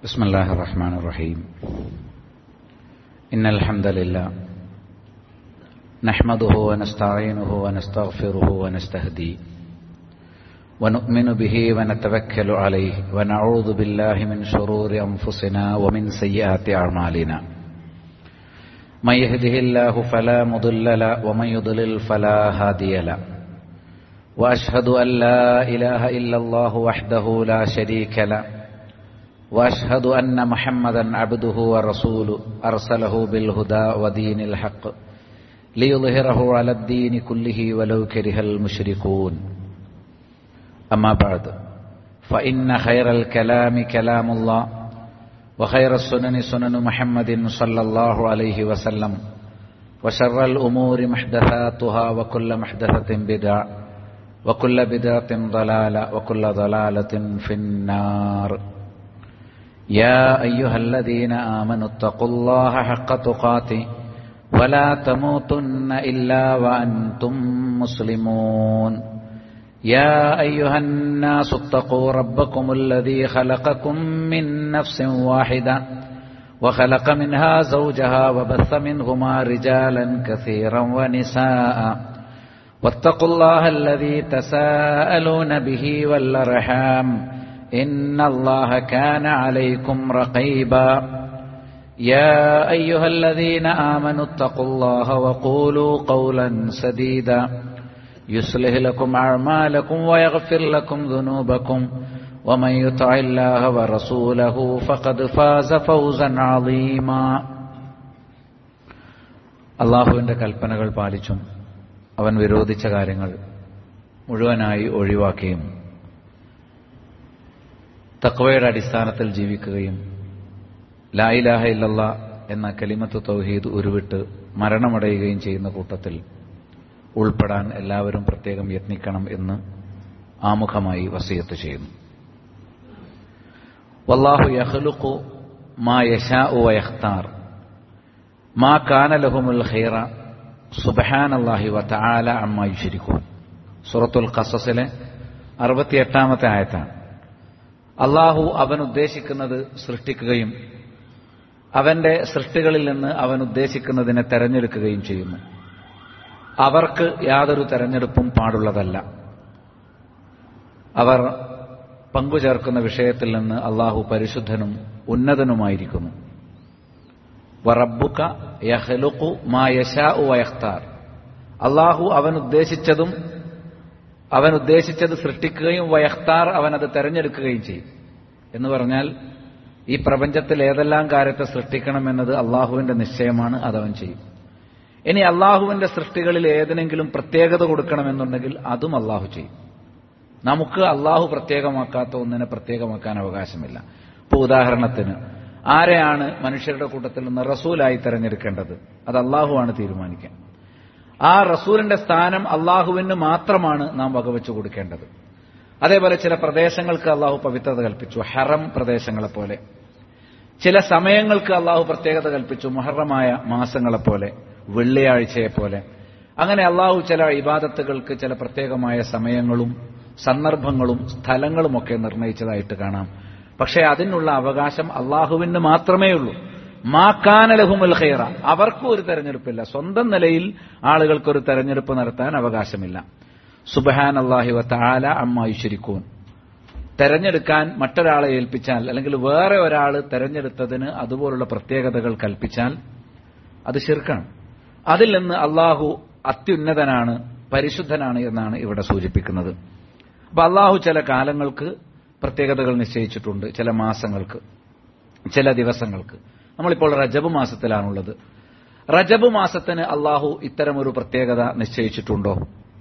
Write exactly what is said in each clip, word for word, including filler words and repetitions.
بسم الله الرحمن الرحيم إن الحمد لله نحمده ونستعينه ونستغفره ونستهديه ونؤمن به ونتوكل عليه ونعوذ بالله من شرور أنفسنا ومن سيئات أعمالنا من يهده الله فلا مضل له ومن يضلل فلا هادي له وأشهد أن لا إله إلا الله وحده لا شريك له وأشهد أن محمدا عبده ورسوله أرسله بالهدى ودين الحق ليظهره على الدين كله ولو كره المشركون أما بعد فإن خير الكلام كلام الله وخير السنن سنن محمد صلى الله عليه وسلم وشر الأمور محدثاتها وكل محدثة بدعة وكل بدعة ضلالة وكل ضلالة في النار يا أيها الذين آمنوا اتقوا الله حق تقاته ولا تموتن إلا وأنتم مسلمون يا أيها الناس اتقوا ربكم الذي خلقكم من نفس واحدة وخلق منها زوجها وبث منهما رجالا كثيرا ونساء واتقوا الله الذي تساءلون به والأرحام إن الله كان عليكم رقيبا يا أيها الذين آمنوا اتقوا الله وقولوا قولا سديدا يصلح لكم أعمالكم ويغفر لكم ذنوبكم ومن يطع الله ورسوله فقد فاز فوزا عظيما അല്ലാഹുവിന്റെ കൽപ്പനകൾ പാലിച്ചും അവൻ വിരോധിച്ച കാര്യങ്ങൾ മുഴുവനായി ഒഴിവാക്കുകയും തഖ്വയുടെ അടിസ്ഥാനത്തിൽ ജീവിക്കുകയും ലാ ഇലാഹ ഇല്ലല്ലാഹ് എന്ന കലിമത്ത് തൗഹീദ് ഉരുവിട്ട് മരണമടയുകയും ചെയ്യുന്ന കൂട്ടത്തിൽ ഉൾപ്പെടാൻ എല്ലാവരും പ്രത്യേകം യത്നിക്കണം എന്ന് ആമുഖമായി വസിയത്ത് ചെയ്യുന്നു. വല്ലാഹു യഖ്ലുഖു മാ യശാഉ വയഖ്താർ മാ കാന ലഹുമുൽ ഖൈറ സുബ്ഹാനല്ലാഹി വതആല അമ്മാ യുശ്രികൂൻ. സൂറത്തുൽ ഖസസിലെ അറുപത്തിയെട്ടാമത്തെ ആയത്താണ്. അള്ളാഹു അവൻ ഉദ്ദേശിക്കുന്നത് സൃഷ്ടിക്കുകയും അവന്റെ സൃഷ്ടികളിൽ നിന്ന് അവൻ ഉദ്ദേശിക്കുന്നതിനെ തെരഞ്ഞെടുക്കുകയും ചെയ്യുന്നു. അവർക്ക് യാതൊരു തെരഞ്ഞെടുപ്പും പാടുള്ളതല്ല. അവർ പങ്കുചേർക്കുന്ന വിഷയത്തിൽ നിന്ന് അള്ളാഹു പരിശുദ്ധനും ഉന്നതനുമായിരിക്കുന്നു. വറബ്ബുക യഖ്ലുഖു മാ യശാഉ വയഖ്താർ. അള്ളാഹു അവൻ ഉദ്ദേശിച്ചതും അവൻ ഉദ്ദേശിച്ചത് സൃഷ്ടിക്കുകയും വയഖ്താർ അവൻ അത് തെരഞ്ഞെടുക്കുകയും ചെയ്യും. എന്ന് പറഞ്ഞാൽ ഈ പ്രപഞ്ചത്തിൽ ഏതെല്ലാം കാര്യത്തെ സൃഷ്ടിക്കണമെന്നത് അള്ളാഹുവിന്റെ നിശ്ചയമാണ്, അതവൻ ചെയ്യും. ഇനി അള്ളാഹുവിന്റെ സൃഷ്ടികളിൽ ഏതിനെങ്കിലും പ്രത്യേകത കൊടുക്കണമെന്നുണ്ടെങ്കിൽ അതും അള്ളാഹു ചെയ്യും. നമുക്ക് അള്ളാഹു പ്രത്യേകമാക്കാത്ത ഒന്നിനെ പ്രത്യേകമാക്കാൻ അവകാശമില്ല. ഇപ്പോൾ ഉദാഹരണത്തിന് ആരെയാണ് മനുഷ്യരുടെ കൂട്ടത്തിൽ നിന്ന് റസൂലായി തെരഞ്ഞെടുക്കേണ്ടത്? അത് അള്ളാഹുവാണ് തീരുമാനിക്കാൻ. ആ റസൂലിന്റെ സ്ഥാനം അള്ളാഹുവിന് മാത്രമാണ് നാം വകവെച്ചു കൊടുക്കേണ്ടത്. അതേപോലെ ചില പ്രദേശങ്ങൾക്ക് അള്ളാഹു പവിത്രത കൽപ്പിച്ചു, ഹറം പ്രദേശങ്ങളെപ്പോലെ. ചില സമയങ്ങൾക്ക് അള്ളാഹു പ്രത്യേകത കൽപ്പിച്ചു, മുഹറമായ മാസങ്ങളെപ്പോലെ, വെള്ളിയാഴ്ചയെപ്പോലെ. അങ്ങനെ അള്ളാഹു ചില ഇബാദത്തുകൾക്ക് ചില പ്രത്യേകമായ സമയങ്ങളും സന്ദർഭങ്ങളും സ്ഥലങ്ങളുമൊക്കെ നിർണയിച്ചതായിട്ട് കാണാം. പക്ഷേ അതിനുള്ള അവകാശം അള്ളാഹുവിന് മാത്രമേ ഉള്ളൂ. മാ കാന ലഹുമുൽ ഖൈറ, അവർക്കും ഒരു തെരഞ്ഞെടുപ്പില്ല. സ്വന്തം നിലയിൽ ആളുകൾക്കൊരു തെരഞ്ഞെടുപ്പ് നടത്താൻ അവകാശമില്ല. സുബ്ഹാനല്ലാഹി വതആല അമ്മാ യുശ്രികൂൻ. തെരഞ്ഞെടുക്കാൻ മറ്റൊരാളെ ഏൽപ്പിച്ചാൽ, അല്ലെങ്കിൽ വേറെ ഒരാൾ തെരഞ്ഞെടുത്തതിന് അതുപോലുള്ള പ്രത്യേകതകൾ കൽപ്പിച്ചാൽ അത് ശിർക്കാണ്. അതിൽ നിന്ന് അള്ളാഹു അത്യുന്നതനാണ്, പരിശുദ്ധനാണ് എന്നാണ് ഇവിടെ സൂചിപ്പിക്കുന്നത്. അപ്പൊ അള്ളാഹു ചില കാലങ്ങൾക്ക് പ്രത്യേകതകൾ നിശ്ചയിച്ചിട്ടുണ്ട്, ചില മാസങ്ങൾക്ക്, ചില ദിവസങ്ങൾക്ക്. നമ്മളിപ്പോൾ റജബ് മാസത്തിലാണുള്ളത്. റജബ് മാസത്തിന് അള്ളാഹു ഇത്തരമൊരു പ്രത്യേകത നിശ്ചയിച്ചിട്ടുണ്ടോ?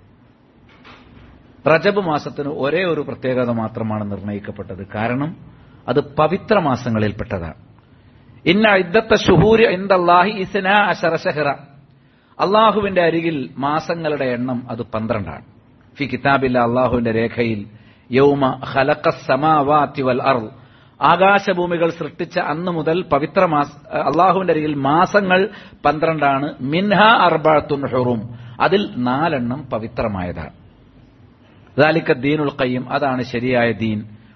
റജബ് മാസത്തിന് ഒരേ ഒരു പ്രത്യേകത മാത്രമാണ് നിർണയിക്കപ്പെട്ടത്. കാരണം അത് പവിത്ര മാസങ്ങളിൽപ്പെട്ടതാണ്. ഇന്ന ഇദ്ദത്ത ശുഹൂരി ഇൻദല്ലാഹി ഇസ്നാ അശറ ശഹ്റ. അള്ളാഹുവിന്റെ അരികിൽ മാസങ്ങളുടെ എണ്ണം അത് പന്ത്രണ്ടാണ്. ഫി കിതാബില്ല, അള്ളാഹുവിന്റെ രേഖയിൽ, യൗമ ഖലഖസ് സമാവാതി വൽ അർദ്, ആകാശഭൂമികൾ സൃഷ്ടിച്ച അന്ന് മുതൽ പവിത്ര മാസ അള്ളാഹുവിന്റെ അരികിൽ മാസങ്ങൾ പന്ത്രണ്ടാണ്. മിൻഹ അർബഅത്തുൻ ഹുറും, അതിൽ നാലെണ്ണം പവിത്രമായതാണ്. ദാലിക ദീനുൽ ഖയ്യിം, അതാണ് ശരിയായ ദീൻ.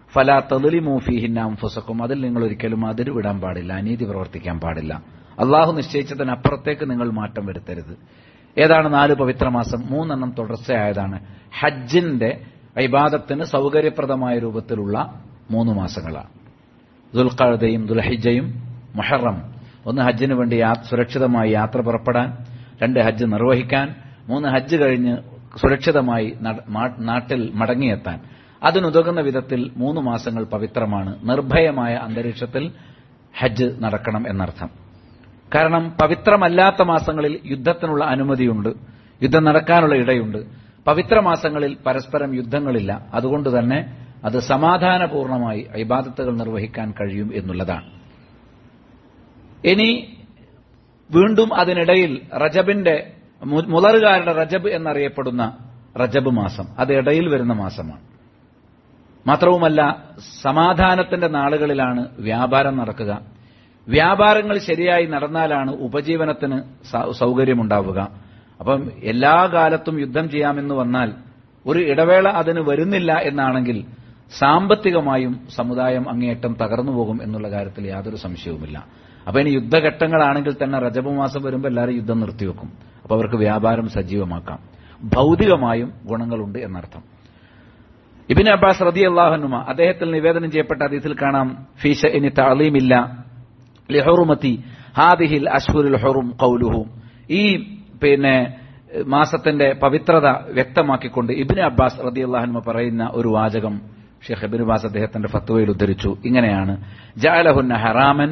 ഫലാ തദ്ലിമൂ ഫീഹിന്ന അൻഫുസക്കും, അതിൽ നിങ്ങൾ ഒരിക്കലും അതിര് വിടാൻ പാടില്ല, അനീതി പ്രവർത്തിക്കാൻ പാടില്ല. അള്ളാഹു നിശ്ചയിച്ചതിനപ്പുറത്തേക്ക് നിങ്ങൾ മാറ്റം വരുത്തരുത്. ഏതാണ് നാല് പവിത്രമാസം? മൂന്നെണ്ണം തുടർച്ചയായതാണ്. ഹജ്ജിന്റെ ഇബാദത്തിന് സൗകര്യപ്രദമായ രൂപത്തിലുള്ള മൂന്ന് മാസങ്ങളാണ്. ദുൽഖഅദയും ദുൽഹിജ്ജയും മുഹറം. ഒന്ന് ഹജ്ജിന് വേണ്ടി സുരക്ഷിതമായി യാത്ര പുറപ്പെടാൻ, രണ്ട് ഹജ്ജ് നിർവഹിക്കാൻ, മൂന്ന് ഹജ്ജ് കഴിഞ്ഞ് സുരക്ഷിതമായി നാട്ടിൽ മടങ്ങിയെത്താൻ. അതിനുതകുന്ന വിധത്തിൽ മൂന്ന് മാസങ്ങൾ പവിത്രമാണ്. നിർഭയമായ അന്തരീക്ഷത്തിൽ ഹജ്ജ് നടക്കണം എന്നർത്ഥം. കാരണം പവിത്രമല്ലാത്ത മാസങ്ങളിൽ യുദ്ധത്തിനുള്ള അനുമതിയുണ്ട്, യുദ്ധം നടക്കാനുള്ള ഇടയുണ്ട്. പവിത്ര മാസങ്ങളിൽ പരസ്പരം യുദ്ധങ്ങളില്ല. അതുകൊണ്ട് തന്നെ അത് സമാധാനപൂർണമായി ഇബാദത്തുകൾ നിർവഹിക്കാൻ കഴിയും എന്നുള്ളതാണ്. ഇനി വീണ്ടും അതിനിടയിൽ റജബിന്റെ മുളറുകാരുടെ റജബ് എന്നറിയപ്പെടുന്ന റജബ് മാസം, അത് ഇടയിൽ വരുന്ന മാസമാണ്. മാത്രവുമല്ല, സമാധാനത്തിന്റെ നാളുകളിലാണ് വ്യാപാരം നടക്കുക. വ്യാപാരങ്ങൾ ശരിയായി നടന്നാലാണ് ഉപജീവനത്തിന് സൗകര്യമുണ്ടാവുക. അപ്പം എല്ലാ കാലത്തും യുദ്ധം ചെയ്യാമെന്ന് വന്നാൽ ഒരു ഇടവേള അതിന് വരുന്നില്ല എന്നാണെങ്കിൽ സാമ്പത്തികമായും സമുദായം അങ്ങേയറ്റം തകർന്നു പോകും എന്നുള്ള കാര്യത്തിൽ യാതൊരു സംശയവുമില്ല. അപ്പൊ ഇനി യുദ്ധഘട്ടങ്ങളാണെങ്കിൽ തന്നെ റജബ് മാസം വരുമ്പോൾ എല്ലാവരും യുദ്ധം നിർത്തിവെക്കും. അപ്പൊ അവർക്ക് വ്യാപാരം സജീവമാക്കാം. ഭൗതികമായും ഗുണങ്ങളുണ്ട് എന്നർത്ഥം. ഇബ്നു അബ്ബാസ് റളിയല്ലാഹു അൻഹുമ അദ്ദേഹത്തിൽ നിവേദനം ചെയ്യപ്പെട്ട ഹദീസിൽ കാണാം, ഫീ ശഅനി തഅലീമില്ല ലിഹുർമതി ഹാദിഹിൽ അശ്ഹുറുൽ ഹുറും ഖൗലുഹു. ഈ പിന്നെ മാസത്തിന്റെ പവിത്രത വ്യക്തമാക്കിക്കൊണ്ട് ഇബ്നു അബ്ബാസ് റളിയല്ലാഹു അൻഹു പറയുന്ന ഒരു വാചകം ഷെയ്ഖ് ഇബ്നു ബാസ് അദ്ദേഹത്തിന്റെ ഫത്വയിൽ ഉദ്ധരിച്ചു. ഇങ്ങനെയാണ്: ജഅലഹുന്ന ഹറാമൻ,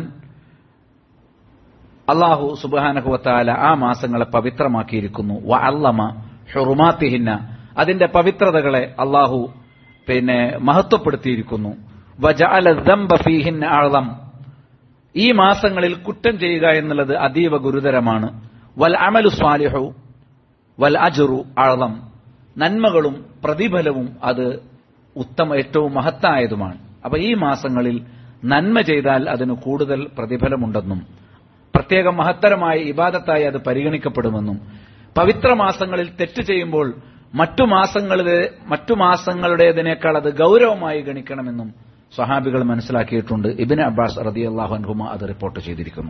അല്ലാഹു സുബ്ഹാനഹു വ തആല ആ മാസങ്ങളെ പവിത്രമാക്കിയിരിക്കുന്നു. വഅല്ലമ ഹുറുമാതിഹിന്ന, അതിന്റെ പവിത്രതകളെ അല്ലാഹു പിന്നെ മഹത്വപ്പെടുത്തിയിരിക്കുന്നു. വജഅല ദംബ ഫീഹിന്ന അഅ്ളം, ഈ മാസങ്ങളിൽ കുറ്റം ചെയ്യുക എന്നുള്ളത് അതീവ ഗുരുതരമാണ്. വൽ അമലു സ്വാലിഹു വൽ അജ്റു അഅ്ളം, നന്മകളും പ്രതിഫലവും അത് ഉത്തമ ഏറ്റവും മഹത്തായതുമാണ്. അപ്പൊ ഈ മാസങ്ങളിൽ നന്മ ചെയ്താൽ അതിന് കൂടുതൽ പ്രതിഫലമുണ്ടെന്നും പ്രത്യേകം മഹത്തരമായ ഇബാദത്തായി അത് പരിഗണിക്കപ്പെടുമെന്നും പവിത്ര മാസങ്ങളിൽ തെറ്റ് ചെയ്യുമ്പോൾ മറ്റു മാസങ്ങളിലെ മറ്റു മാസങ്ങളുടേതിനേക്കാൾ അത് ഗൌരവമായി ഗണിക്കണമെന്നും സ്വഹാബികൾ മനസ്സിലാക്കിയിട്ടുണ്ട്. ഇബ്നു അബ്ബാസ് റളിയല്ലാഹു അൻഹുമ അത് റിപ്പോർട്ട് ചെയ്തിരിക്കുന്നു.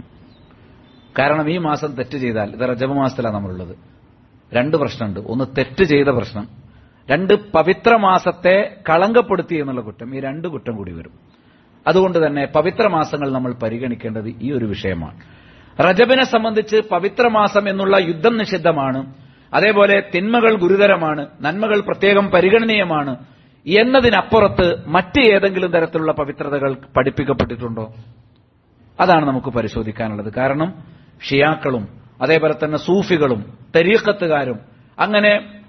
കാരണം ഈ മാസം തെറ്റ് ചെയ്താൽ, ഇത് റജബ് മാസത്തിലാണ് നമ്മളുള്ളത്, രണ്ട് പ്രശ്നമുണ്ട്. ഒന്ന് തെറ്റ് ചെയ്ത പ്രശ്നം, രണ്ട് പവിത്ര മാസത്തെ കളങ്കപ്പെടുത്തി എന്നുള്ള കുറ്റം. ഈ രണ്ട് കുറ്റം കൂടി വരും. അതുകൊണ്ട് തന്നെ പവിത്ര മാസങ്ങൾ നമ്മൾ പരിഗണിക്കേണ്ടത് ഈ ഒരു വിഷയമാണ്. റജബിനെ സംബന്ധിച്ച് പവിത്ര മാസം എന്നുള്ള യുദ്ധം നിഷിദ്ധമാണ്, അതേപോലെ തിന്മകൾ ഗുരുതരമാണ്, നന്മകൾ പ്രത്യേകം പരിഗണനീയമാണ് എന്നതിനപ്പുറത്ത് മറ്റ് ഏതെങ്കിലും തരത്തിലുള്ള പവിത്രതകൾ പഠിപ്പിക്കപ്പെട്ടിട്ടുണ്ടോ? അതാണ് നമുക്ക് പരിശോധിക്കാനുള്ളത്. കാരണം ഷിയാക്കളും അതേപോലെ തന്നെ സൂഫികളും തരീഖത്തുകാരും അങ്ങനെ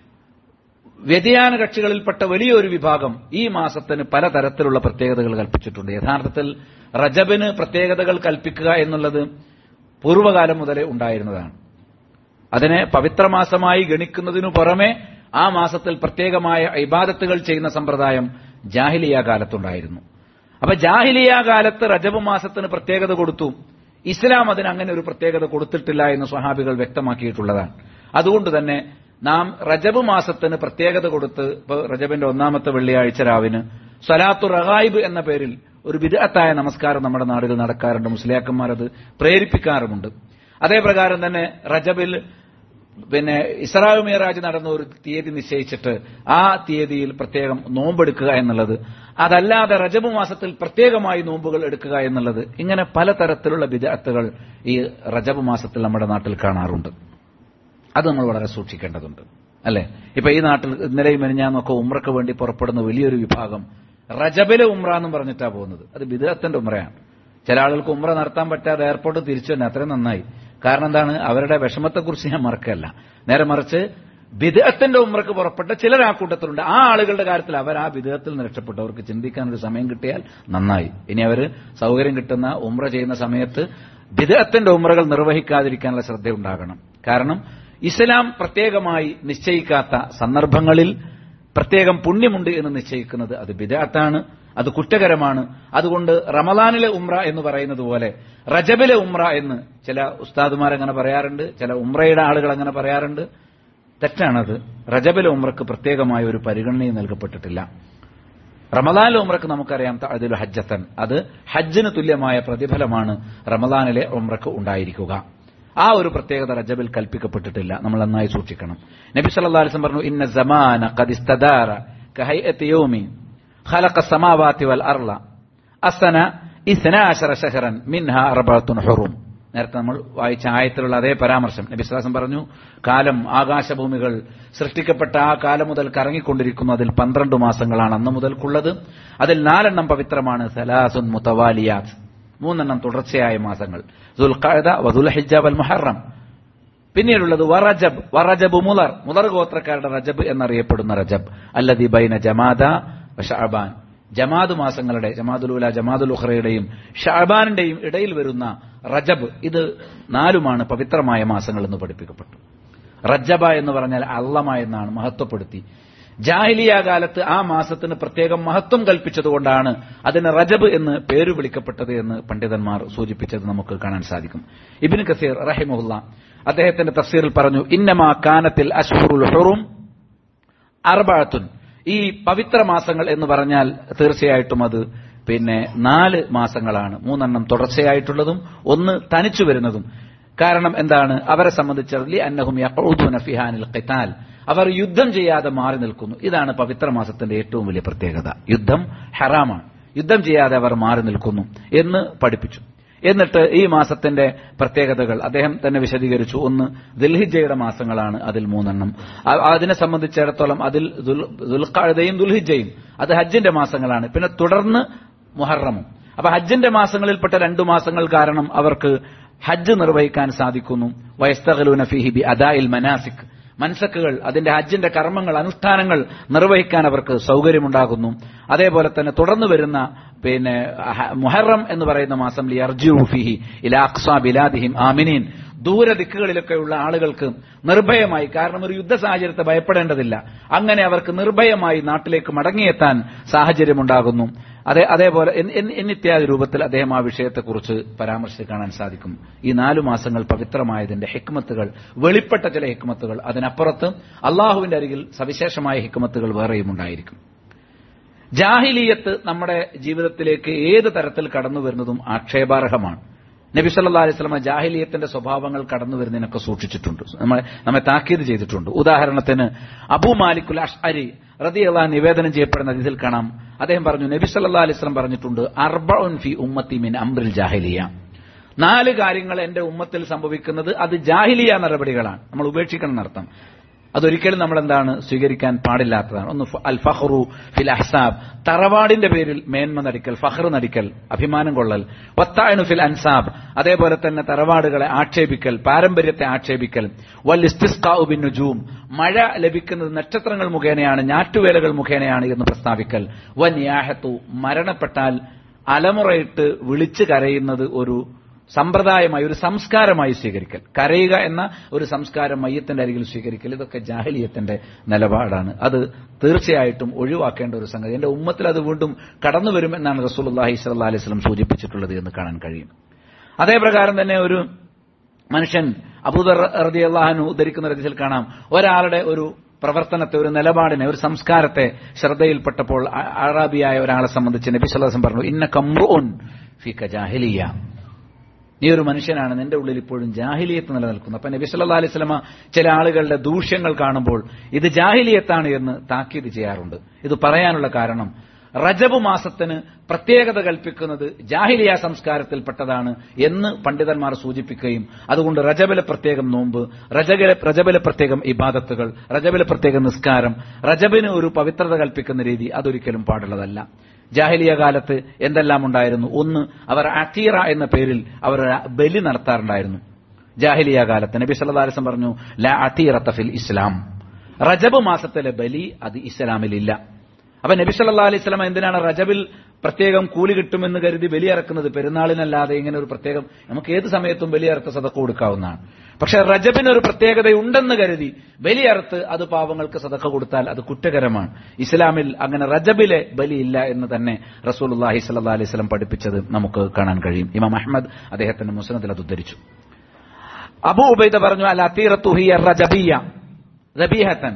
വ്യതിയാന കക്ഷികളിൽപ്പെട്ട വലിയൊരു വിഭാഗം ഈ മാസത്തിന് പലതരത്തിലുള്ള പ്രത്യേകതകൾ കൽപ്പിച്ചിട്ടുണ്ട്. യഥാർത്ഥത്തിൽ റജബിന് പ്രത്യേകതകൾ കൽപ്പിക്കുക എന്നുള്ളത് പൂർവ്വകാലം മുതലേ ഉണ്ടായിരുന്നതാണ്. അതിനെ പവിത്രമാസമായി ഗണിക്കുന്നതിനു പുറമെ ആ മാസത്തിൽ പ്രത്യേകമായ ഇബാദത്തുകൾ ചെയ്യുന്ന സമ്പ്രദായം ജാഹിലിയ കാലത്തുണ്ടായിരുന്നു. അപ്പൊ ജാഹിലിയ കാലത്ത് റജബ് മാസത്തിന് പ്രത്യേകത കൊടുത്തു. ഇസ്ലാം അതിന് അങ്ങനെ ഒരു പ്രത്യേകത കൊടുത്തിട്ടില്ല എന്ന് സ്വഹാബികൾ വ്യക്തമാക്കിയിട്ടുള്ളതാണ്. അതുകൊണ്ട് തന്നെ നാം റജബ് മാസത്തിന് പ്രത്യേകത കൊടുത്ത്, ഇപ്പൊ റജബിന്റെ ഒന്നാമത്തെ വെള്ളിയാഴ്ച രാവിന് സ്വലാത്തു റഗായിബ് എന്ന പേരിൽ ഒരു ബിദ്അത്തായ നമസ്കാരം നമ്മുടെ നാടുകൾ നടക്കാറുണ്ട്. മുസ്ലിയാക്കന്മാർ അത് പ്രേരിപ്പിക്കാറുമുണ്ട്. അതേപ്രകാരം തന്നെ റജബിൽ പിന്നെ ഇസ്രാ മിഅ്റാജ് നടന്ന ഒരു തീയതി നിശ്ചയിച്ചിട്ട് ആ തീയതിയിൽ പ്രത്യേകം നോമ്പെടുക്കുക എന്നുള്ളത്, അതല്ലാതെ റജബ് മാസത്തിൽ പ്രത്യേകമായി നോമ്പുകൾ എടുക്കുക എന്നുള്ളത്, ഇങ്ങനെ പലതരത്തിലുള്ള ബിദ്അത്തുകൾ ഈ റജബ് മാസത്തിൽ നമ്മുടെ നാട്ടിൽ കാണാറുണ്ട്. അത് നമ്മൾ വളരെ സൂക്ഷിക്കേണ്ടതുണ്ട്, അല്ലെ? ഇപ്പൊ ഈ നാട്ടിൽ ഇന്നലെയും മെനിഞ്ഞാന്നൊക്കെ ഉംറയ്ക്ക് വേണ്ടി പുറപ്പെടുന്ന വലിയൊരു വിഭാഗം റജബിലെ ഉംറ എന്നും പറഞ്ഞിട്ടാണ് പോകുന്നത്. അത് ബിദ്അത്തിന്റെ ഉംറയാണ്. ചില ആളുകൾക്ക് ഉംറ നടത്താൻ പറ്റാതെ എയർപോർട്ട് തിരിച്ചു തന്നെ, അത്രയും നന്നായി. കാരണം എന്താണ്? അവരുടെ വിഷമത്തെക്കുറിച്ച് ഞാൻ മറക്കല്ല. നേരെ മറിച്ച് ബിദ്അത്തിന്റെ ഉംറയ്ക്ക് പുറപ്പെട്ട ചിലർ ആ കൂട്ടത്തിലുണ്ട്. ആ ആളുകളുടെ കാര്യത്തിൽ അവർ ആ ബിദ്അത്തിൽ നിന്ന് രക്ഷപ്പെട്ടു. അവർക്ക് ചിന്തിക്കാൻ ഒരു സമയം കിട്ടിയാൽ നന്നായി. ഇനി അവർ സൗകര്യം കിട്ടുന്ന ഉംറ ചെയ്യുന്ന സമയത്ത് ബിദ്അത്തിന്റെ ഉംറകൾ നിർവഹിക്കാതിരിക്കാനുള്ള ശ്രദ്ധയുണ്ടാകണം. കാരണം ഇസ്ലാം പ്രത്യേകമായി നിശ്ചയിക്കാത്ത സന്ദർഭങ്ങളിൽ പ്രത്യേകം പുണ്യമുണ്ട് എന്ന് നിശ്ചയിക്കുന്നത് അത് ബിദ്അത്താണ്, അത് കുറ്റകരമാണ്. അതുകൊണ്ട് റമദാനിലെ ഉംറ എന്ന് പറയുന്നത് പോലെ റജബിലെ ഉംറ എന്ന് ചില ഉസ്താദുമാർ അങ്ങനെ പറയാറുണ്ട്, ചില ഉംറയുടെ ആളുകൾ അങ്ങനെ പറയാറുണ്ട്. തെറ്റാണത്. റജബിലെ ഉംറക്ക് പ്രത്യേകമായ ഒരു പരിഗണനയും നൽകപ്പെട്ടിട്ടില്ല. റമദാനിലെ ഉംറക്ക് നമുക്കറിയാം തഅദിലു ഹജ്ജത്തൻ, അത് ഹജ്ജിന് തുല്യമായ പ്രതിഫലമാണ് റമദാനിലെ ഉംറക്ക് ഉണ്ടായിരിക്കുക. ആ ഒരു പ്രത്യേകത റജബിൽ കൽപ്പിക്കപ്പെട്ടിട്ടില്ല. നമ്മൾ നന്നായി സൂക്ഷിക്കണം. നബി സല്ലല്ലാഹു അലൈഹി വസല്ലം പറഞ്ഞു, ഇന്ന സമാന ഖദ് ഇസ്തദാര കഹൈഅതി യൗമി ഖലഖ സമാവാതി വൽ അർള അസ്ന ഇസ്നാ അശറ ശഹറൻ മിൻഹാ അർബഅത്തുൻ ഹുറും. നേരത്തെ നമ്മൾ വായിച്ച ആയത്തിലുള്ള അതേ പരാമർശം. നബി സല്ലല്ലാഹു അലൈഹി വസല്ലം പറഞ്ഞു, കാലം ആകാശഭൂമികൾ സൃഷ്ടിക്കപ്പെട്ട ആ കാലം മുതൽ കറങ്ങിക്കൊണ്ടിരിക്കുന്നു. അതിൽ പന്ത്രണ്ട് മാസങ്ങളാണ് അന്ന് മുതൽക്കുള്ളത്. അതിൽ നാലെണ്ണം പവിത്രമാണ്. സലാസുൻ മുതവാലിയാത്ത്, മൂന്നെണ്ണം തുടർച്ചയായ മാസങ്ങൾ. ദുൽഖഅദ വദുൽഹിജ്ജ വൽ മുഹറം. പിന്നീടുള്ളത് വറജബ്, വറജബ് മുളർ, മുളർ ഗോത്രക്കാരുടെ റജബ് എന്നറിയപ്പെടുന്ന റജബ്. അല്ലദി ബൈന ജമാദ വശഅബാൻ, ജമാദ് മാസങ്ങളുടെ ജമാദുൽ ഊല ജമാദുൽ ഉഖ്റയുടെയും ഷഅബാനിന്റെയും ഇടയിൽ വരുന്ന റജബ്. ഇത് നാലുമാണ് പവിത്രമായ മാസങ്ങൾ എന്ന് പഠിപ്പിക്കപ്പെട്ടു. റജബ എന്ന് പറഞ്ഞാൽ അള്ളമ എന്നാണ് മഹത്വപ്പെടുത്തി. ജാഹിലിയ കാലത്ത് ആ മാസത്തിന് പ്രത്യേകം മഹത്വം കൽപ്പിച്ചതുകൊണ്ടാണ് അതിന് റജബ് എന്ന് പേര് വിളിക്കപ്പെട്ടത് എന്ന് പണ്ഡിതന്മാർ സൂചിപ്പിച്ചത് നമുക്ക് കാണാൻ സാധിക്കും. ഇബ്നു കസീർ റഹിമഹുല്ല അദ്ദേഹത്തിന്റെ തഫ്സീറിൽ പറഞ്ഞു, ഇന്നമാ കാനത്തിൽ അശ്ഹുറുൽ ഹുറും അർബഅത്തുൻ. ഈ പവിത്ര മാസങ്ങൾ എന്ന് പറഞ്ഞാൽ തീർച്ചയായിട്ടും അത് പിന്നെ നാല് മാസങ്ങളാണ്. മൂന്നെണ്ണം തുടർച്ചയായിട്ടുള്ളതും ഒന്ന് തനിച്ചു വരുന്നതും. കാരണം എന്താണ്? അവരെ സംബന്ധിച്ചിടത്തോളം അന്നഹും യഖഊദൂന ഫിഹാനിൽ ഖിതാൽ, അവർ യുദ്ധം ചെയ്യാതെ മാറി നിൽക്കുന്നു. ഇതാണ് പവിത്ര മാസത്തിന്റെ ഏറ്റവും വലിയ പ്രത്യേകത. യുദ്ധം ഹറാമാണ്, യുദ്ധം ചെയ്യാതെ അവർ മാറി നിൽക്കുന്നു എന്ന് പഠിപ്പിച്ചു. എന്നിട്ട് ഈ മാസത്തിന്റെ പ്രത്യേകതകൾ അദ്ദേഹം തന്നെ വിശദീകരിച്ചു. ഒന്ന്, ദുൽഹിജ്ജയുടെ മാസങ്ങളാണ്, അതിൽ മൂന്നെണ്ണം. അതിനെ സംബന്ധിച്ചിടത്തോളം അതിൽ ദുൽഖഅദയും ദുൽഹിജ്ജയും അത് ഹജ്ജിന്റെ മാസങ്ങളാണ്. പിന്നെ തുടർന്ന് മുഹറമും. അപ്പൊ ഹജ്ജിന്റെ മാസങ്ങളിൽപ്പെട്ട രണ്ടു മാസങ്ങൾ കാരണം അവർക്ക് ഹജ്ജ് നിർവഹിക്കാൻ സാധിക്കുന്നു. വയസ്തഗലൂന ഫീഹി ബി അദാഇൽ മനാസിക്, മൻസക്കുകൾ, അതിന്റെ ഹജ്ജിന്റെ കർമ്മങ്ങൾ അനുഷ്ഠാനങ്ങൾ നിർവഹിക്കാൻ അവർക്ക് സൗകര്യമുണ്ടാകുന്നു. അതേപോലെ തന്നെ തുടർന്ന് വരുന്ന പിന്നെ മുഹറം എന്ന് പറയുന്ന മാസം ലിയർജിഉ ഫീഹി ഇലാ അഖ്സാ ബിലാദിഹിം ആമിനീൻ, ദൂര ദിക്കുകളിലൊക്കെയുള്ള ആളുകൾക്ക് നിർഭയമായി, കാരണം ഒരു യുദ്ധ സാഹചര്യത്തെ ഭയപ്പെടേണ്ടതില്ല, അങ്ങനെ അവർക്ക് നിർഭയമായി നാട്ടിലേക്ക് മടങ്ങിയെത്താൻ സാഹചര്യമുണ്ടാകുന്നു. അതേ അതേപോലെ എന്നിത്യാദി രൂപത്തിൽ അദ്ദേഹം ആ വിഷയത്തെക്കുറിച്ച് പരാമർശിച്ച് കാണാൻ സാധിക്കും. ഈ നാലു മാസങ്ങൾ പവിത്രമായതിന്റെ ഹിക്മത്തുകൾ, വെളിപ്പെട്ട ചില ഹിക്മത്തുകൾ, അതിനപ്പുറത്ത് അള്ളാഹുവിന്റെ അരികിൽ സവിശേഷമായ ഹിക്മത്തുകൾ വേറെയും ഉണ്ടായിരിക്കും. ജാഹിലിയത്ത് നമ്മുടെ ജീവിതത്തിലേക്ക് ഏത് തരത്തിൽ കടന്നു വരുന്നതും ആക്ഷേപാർഹമാണ്. നബി സല്ലല്ലാഹു അലൈഹി വസല്ലം ജാഹിലിയത്തിന്റെ സ്വഭാവങ്ങൾ കടന്നു വരുന്നതിനൊക്കെ സൂക്ഷിച്ചിട്ടുണ്ട്, നമ്മളെ നമ്മെ താക്കീത് ചെയ്തിട്ടുണ്ട്. ഉദാഹരണത്തിന് അബൂ മാലിക്കുൽ അശ്അരി റളിയല്ലാഹു അൻഹു നിവേദനം ചെയ്യപ്പെടുന്ന ഹദീസിൽ കാണാം, അദ്ദേഹം പറഞ്ഞു, നബി സല്ലല്ലാഹു അലൈഹി വസല്ലം പറഞ്ഞിട്ടുണ്ട്, അർബഉൻ ഫി ഉമ്മത്തി മിൻ അംറിൽ ജാഹിലിയ, നാല് കാര്യങ്ങൾ എന്റെ ഉമ്മത്തിൽ സംഭവിക്കുന്നത് അത് ജാഹിലിയ നടപടികളാണ്, നമ്മൾ ഉപേക്ഷിക്കണം എന്നർത്ഥം. അതൊരിക്കലും നമ്മൾ എന്താണ് സ്വീകരിക്കാൻ പാടില്ലാത്തതാണ്. ഒന്ന് അൽ ഫഖ്റു ഫിൽ അഹ്സാബ്, തറവാടിന്റെ പേരിൽ മേന്മ നടിക്കൽ, ഫഖ്ർ നടിക്കൽ, അഭിമാനം കൊള്ളൽ. വത്താഅനു ഫിൽ അൻസാബ്, അതേപോലെ തന്നെ തറവാടുകളെ ആക്ഷേപിക്കൽ, പാരമ്പര്യത്തെ ആക്ഷേപിക്കൽ. വൽ ഇസ്തിസ്ഖാഉ ബിൻ നുജൂം, മഴ ലഭിക്കുന്നത് നക്ഷത്രങ്ങൾ മുഖേനയാണ്, ഞാറ്റുവേലകൾ മുഖേനയാണ് എന്ന് പ്രസ്താവിക്കൽ. വനിയാഹത്തു, മരണപ്പെട്ടാൽ അലമുറയിട്ട് വിളിച്ചു കരയുന്നത് ഒരു സമ്പ്രദായമായി, ഒരു സംസ്കാരമായി സ്വീകരിക്കൽ, കരയുക എന്ന ഒരു സംസ്കാരം മയ്യത്തിന്റെ അരികിൽ സ്വീകരിക്കൽ, ഇതൊക്കെ ജാഹിലിയത്തിന്റെ നിലപാടാണ്. അത് തീർച്ചയായിട്ടും ഒഴിവാക്കേണ്ട ഒരു സംഗതി. എന്റെ ഉമ്മത്തിൽ അത് വീണ്ടും കടന്നു വരുമെന്നാണ് റസൂലുള്ളാഹി സ്വല്ലല്ലാഹു അലൈഹി വസല്ലം സൂചിപ്പിച്ചിട്ടുള്ളത് എന്ന് കാണാൻ കഴിയും. അതേ പ്രകാരം തന്നെ ഒരു മനുഷ്യൻ അബൂദർ റളിയല്ലാഹു അൻഹു ഉദ്ധരിക്കുന്ന ഹദീസിൽ കാണാം, ഒരാളുടെ ഒരു പ്രവർത്തനത്തെ, ഒരു നിലപാടിനെ, ഒരു സംസ്കാരത്തെ ശ്രദ്ധയിൽപ്പെട്ടപ്പോൾ അറാബിയായ ഒരാളെ സംബന്ധിച്ച് നബി സല്ലല്ലാഹു അലൈഹി വസല്ലം പറഞ്ഞു, ഇന്നക മ്രുഉൻ ഫീക ജാഹിലിയ, നീ ഒരു മനുഷ്യനാണ്, നിന്റെ ഉള്ളിൽ ഇപ്പോഴും ജാഹിലിയത്ത് നിലനിൽക്കുന്നു. അപ്പൊ നബി സല്ലല്ലാഹു അലൈഹി വസല്ലമ ചില ആളുകളുടെ ദൂഷ്യങ്ങൾ കാണുമ്പോൾ ഇത് ജാഹിലിയത്താണ് എന്ന് താക്കീത് ചെയ്യാറുണ്ട്. ഇത് പറയാനുള്ള കാരണം, റജബ് മാസത്തിന് പ്രത്യേകത കൽപ്പിക്കുന്നത് ജാഹിലിയ സംസ്കാരത്തിൽപ്പെട്ടതാണ് എന്ന് പണ്ഡിതന്മാർ സൂചിപ്പിക്കുകയും അതുകൊണ്ട് റജബിലെ പ്രത്യേകം നോമ്പ്, റജബിലെ റജബിലെ പ്രത്യേകം ഇബാദത്തുകൾ, റജബിലെ പ്രത്യേകം നിസ്കാരം, റജബിന് ഒരു പവിത്രത കൽപ്പിക്കുന്ന രീതി അതൊരിക്കലും പാടുള്ളതല്ല. ജാഹിലിയ കാലത്ത് എന്തെല്ലാം ഉണ്ടായിരുന്നു? ഒന്ന്, അവർ അത്തീറ എന്ന പേരിൽ അവർ ബലി നടത്താറുണ്ടായിരുന്നു. ജാഹിലിയ കാലത്ത് നബി സല്ലല്ലാഹു അലൈഹി വസല്ലം പറഞ്ഞു, ലാ അത്തീറത ഫിൽ ഇസ്ലാം, റജബ് മാസത്തിലെ ബലി അത് ഇസ്ലാമിലില്ല. അപ്പൊ നബി സല്ലല്ലാഹു അലൈഹി വസല്ലം എന്തിനാണ് റജബിൽ പ്രത്യേകം കൂലി കിട്ടുമെന്ന് കരുതി ബലിയറക്കുന്നത്? പെരുന്നാളിനല്ലാതെ ഇങ്ങനെ ഒരു പ്രത്യേകം, നമുക്ക് ഏത് സമയത്തും ബലിയറുത്ത് സദഖ കൊടുക്കാവുന്നതാണ്. പക്ഷെ റജബിനൊരു പ്രത്യേകതയുണ്ടെന്ന് കരുതി ബലിയറുത്ത് അത് പാവങ്ങൾക്ക് സദഖ കൊടുത്താൽ അത് കുറ്റകരമാണ്. ഇസ്ലാമിൽ അങ്ങനെ റജബിലെ ബലിയില്ല എന്ന് തന്നെ റസൂലുള്ളാഹി സ്വല്ലല്ലാഹു അലൈഹി വസല്ലം പഠിപ്പിച്ചത് നമുക്ക് കാണാൻ കഴിയും. ഇമാം അഹ്മദ് അദ്ദേഹത്തിന്റെ മുസ്നദിൽ അത് ഉദ്ധരിച്ചു. അബൂ ഉബൈദ പറഞ്ഞു, അൽ അത്തീറത്തു ഹിയ റജബിയ്യ ദബീഹത്തൻ,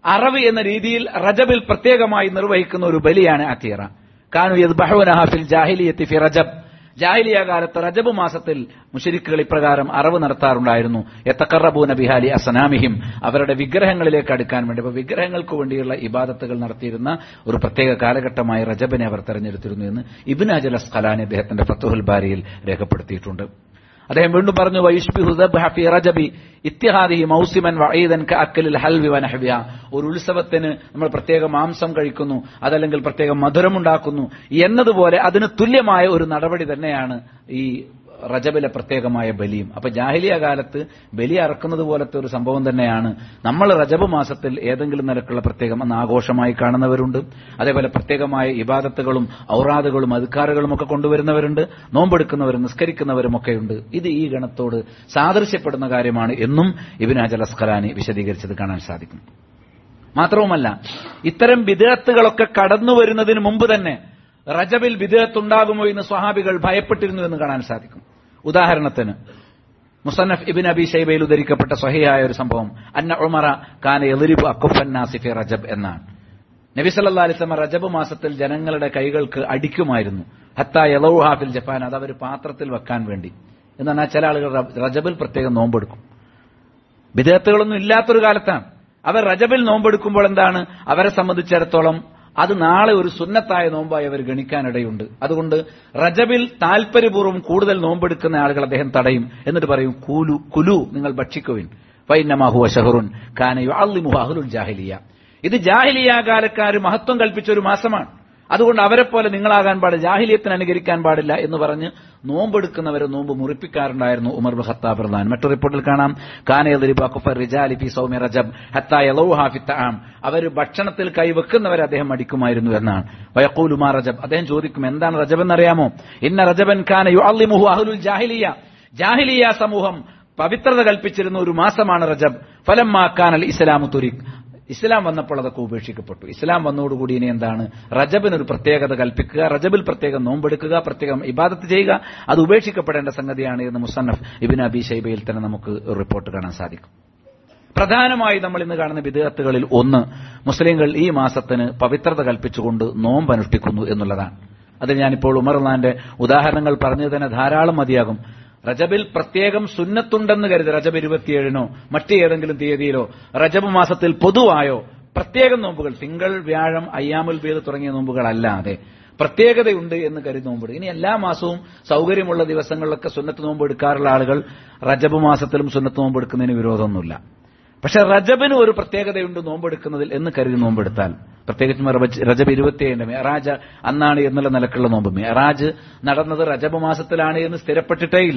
അറവ് എന്ന രീതിയിൽ റജബിൽ പ്രത്യേകമായി നിർവഹിക്കുന്ന ഒരു ബലിയാണ് അക്കീറ. കാനു യദ്ബഹൂനഹ ഫിൽ ജാഹിലിയ്യത്തി ഫി റജബ്. ജാഹിലിയ കാലത്ത് റജബ് മാസത്തിൽ മുശ്രിക്കുകൾ ഇപ്രകാരം അറവ് നടത്താറുണ്ടായിരുന്നു. യതഖറബൂന ബിഹാലി അസ്നാമിഹിം, അവരുടെ വിഗ്രഹങ്ങളിലേക്ക് അടുക്കാൻ വേണ്ടി. അപ്പോൾ വിഗ്രഹങ്ങൾക്ക് വേണ്ടിയുള്ള ഇബാദത്തുകൾ നടത്തിയിരുന്ന ഒരു പ്രത്യേക കാലഘട്ടമായി റജബിനെ അവർ തെരഞ്ഞെടുത്തിരുന്നു എന്ന് ഇബ്നു ഹജർ അസ്ഖലാനി അദ്ദേഹത്തിന്റെ ഫത്ഹുൽ ബാരിയിൽ രേഖപ്പെടുത്തിയിട്ടുണ്ട്. അദ്ദേഹം വീണ്ടും പറഞ്ഞു, വയുഷ്ബിഹു ദബ്ഹ ഫി റജബി ഇത്തിഹാദിഹി മൗസിമൻ വഈദൻ കഅക്കലിൽ ഹൽവി വനഹ്വിഹ. ഒരു ഉത്സവത്തിന് നമ്മൾ പ്രത്യേക മാംസം കഴിക്കുന്നു, അതല്ലെങ്കിൽ പ്രത്യേക മധുരമുണ്ടാക്കുന്നു എന്നതുപോലെ അതിന് തുല്യമായ ഒരു നടപടി തന്നെയാണ് ഈ റജബിലെ പ്രത്യേകമായ ബലിയും. അപ്പൊ ജാഹിലിയ കാലത്ത് ബലി അറക്കുന്നത് പോലത്തെ ഒരു സംഭവം തന്നെയാണ് നമ്മൾ റജബ് മാസത്തിൽ ഏതെങ്കിലും നിലക്കുള്ള പ്രത്യേകം അന്ന് ആഘോഷമായി കാണുന്നവരുണ്ട്. അതേപോലെ പ്രത്യേകമായ ഇബാദത്തുകളും ഔറാദുകളും അദ്കാറുകളും ഒക്കെ കൊണ്ടുവരുന്നവരുണ്ട്. നോമ്പെടുക്കുന്നവരും നിസ്കരിക്കുന്നവരും ഒക്കെയുണ്ട്. ഇത് ഈ ഗണത്തോട് സാദൃശ്യപ്പെടുന്ന കാര്യമാണ് എന്നും ഇബ്നു ഹജർ അസ്ഖലാനി വിശദീകരിച്ചത് കാണാൻ സാധിക്കും. മാത്രവുമല്ല, ഇത്തരം ബിദ്അത്തുകളൊക്കെ കടന്നു വരുന്നതിന് മുമ്പ് തന്നെ റജബിൽ ബിദ്അത്ത് ഉണ്ടാകുമോ എന്ന് സ്വഹാബികൾ ഭയപ്പെട്ടിരുന്നു എന്ന് കാണാൻ സാധിക്കും. ഉദാഹരണത്തിന് മുസന്നഫ് ഇബ്നു അബി ശൈബയിൽ ഉദ്ധരിക്കപ്പെട്ട സ്വഹീഹായ ഒരു സംഭവം അന്ന ഉമറ കാന യദ്രിബു അഖഫൻ നാസി ഫി റജബ് എന്നാണ്. നബി സല്ലല്ലാഹു അലൈഹി വസല്ലം റജബ് മാസത്തിൽ ജനങ്ങളുടെ കൈകൾക്ക് അടിക്കുമായിരുന്നു. ഹത്താ യളൗഹാ ഫിൽ ജഫാൻ, അത് അവർ പാത്രത്തിൽ വെക്കാൻ വേണ്ടി. എന്നാൽ ചില ആളുകൾ റജബിൽ പ്രത്യേകം നോമ്പെടുക്കും. ബിദ്അത്തുകളൊന്നും ഇല്ലാത്തൊരു കാലത്താണ് അവർ റജബിൽ നോമ്പെടുക്കുമ്പോൾ എന്താണ് അവരെ സംബന്ധിച്ചിടത്തോളം അത് നാളെ ഒരു സുന്നത്തായ നോമ്പായി അവർ ഗണിക്കാനിടയുണ്ട്. അതുകൊണ്ട് റജബിൽ താൽപര്യപൂർവ്വം കൂടുതൽ നോമ്പെടുക്കുന്ന ആളുകൾ അദ്ദേഹം തടയും. എന്നിട്ട് പറയും, കുലു കുലു നിങ്ങൾ ഭക്ഷിക്കുവിൻ, ഫഇന്നമാ ഹുവ ശഹറുൻ കാന യുഅള്ളിമുഹു അഹ്ലുൽ ജാഹിലിയ. ഇത് ജാഹിലിയ കാലക്കാർ മഹത്വം കൽപ്പിച്ച ഒരു മാസമാണ്. അതുകൊണ്ട് അവരെപ്പോലെ നിങ്ങളാകാൻ പാടില്ല, ജാഹിലിയത്തിന് അനുകരിക്കാൻ പാടില്ല എന്ന് പറഞ്ഞ് നോമ്പെടുക്കുന്നവരെ നോമ്പ് മുറിപ്പിക്കാറുണ്ടായിരുന്നു ഉമർ ഇബ്നു ഖത്താബ് റളിയല്ലാഹു അൻഹു. മറ്റൊരു റിപ്പോർട്ടിൽ കാണാം, കാന യദ്രിബു അഖഫർ റിജാലി ഫി സൗമി റജബ് ഹത്താ യളൗഹാ ഫി തആം. അവർ ഭക്ഷണത്തിൽ കൈവെക്കുന്നവരെ അദ്ദേഹം അടിക്കുമായിരുന്നു എന്നാണ്. വയഖൂലു മാ റജബ്, അദ്ദേഹം ചോദിക്കും എന്താണ് റജബ് എന്നറിയാമോ? ഇന്ന റജബൻ കാന യുഅള്ളിമുഹു അഹ്ലുൽ ജാഹിലിയ, ജാഹിലിയ സമൂഹം പവിത്രത കൽപ്പിച്ചിരുന്ന ഒരു മാസമാണ് റജബ്. ഫലമ്മാ കാനൽ ഇസ്ലാമു തുരിക്, ഇസ്ലാം വന്നപ്പോൾ അതൊക്കെ ഉപേക്ഷിക്കപ്പെട്ടു. ഇസ്ലാം വന്നതോടുകൂടി ഇനി എന്താണ് റജബിനൊരു പ്രത്യേകത കൽപ്പിക്കുക, റജബിൽ പ്രത്യേകം നോമ്പെടുക്കുക, പ്രത്യേകം ഇബാദത്ത് ചെയ്യുക, അത് ഉപേക്ഷിക്കപ്പെടേണ്ട സംഗതിയാണ് എന്ന് മുസന്നഫ് ഇബ്നു അബി ശൈബയിൽ തന്നെ നമുക്ക് റിപ്പോർട്ട് കാണാൻ സാധിക്കും. പ്രധാനമായി നമ്മൾ ഇന്ന് കാണുന്ന ബിദ്അത്തുകളിൽ ഒന്ന് മുസ്ലിങ്ങൾ ഈ മാസത്തിന് പവിത്രത കൽപ്പിച്ചുകൊണ്ട് നോമ്പ് അനുഷ്ഠിക്കുന്നു എന്നുള്ളതാണ്. അതിൽ ഞാനിപ്പോൾ ഉമർ റളിയല്ലാഹുവിന്റെ ഉദാഹരണങ്ങൾ പറഞ്ഞു തന്നെ ധാരാളം മതിയാകും. റജബിൽ പ്രത്യേകം സുന്നത്തുണ്ടെന്ന് കരുതി റജബ് ഇരുപത്തിയേഴിനോ മറ്റ് ഏതെങ്കിലും തീയതിയിലോ റജബ് മാസത്തിൽ പൊതുവായോ പ്രത്യേകം നോമ്പുകൾ, തിങ്കൾ വ്യാഴം അയ്യാമുൽ ബീദ് തുടങ്ങിയ നോമ്പുകളല്ലാതെ പ്രത്യേകതയുണ്ട് എന്ന് കരുതി നോമ്പെടുക്കും. ഇനി എല്ലാ മാസവും സൗകര്യമുള്ള ദിവസങ്ങളിലൊക്കെ സുന്നത്ത് നോമ്പ് എടുക്കാറുള്ള ആളുകൾ റജബ് മാസത്തിലും സുന്നത്ത് നോമ്പ് എടുക്കുന്നതിന് വിരോധമൊന്നുമില്ല. പക്ഷെ റജബിന് ഒരു പ്രത്യേകതയുണ്ട് നോമ്പെടുക്കുന്നതിൽ എന്ന് കരുതി നോമ്പെടുത്താൽ, പ്രത്യേകിച്ചും റജബ് ഇരുപത്തിയേഴിന്റെ മെഹറാജ് അന്നാണ് എന്നുള്ള നിലക്കുള്ള നോമ്പ്. മെഹറാജ് നടന്നത് റജബ് മാസത്തിലാണ് എന്ന് സ്ഥിരപ്പെട്ടിട്ടേയില്ല.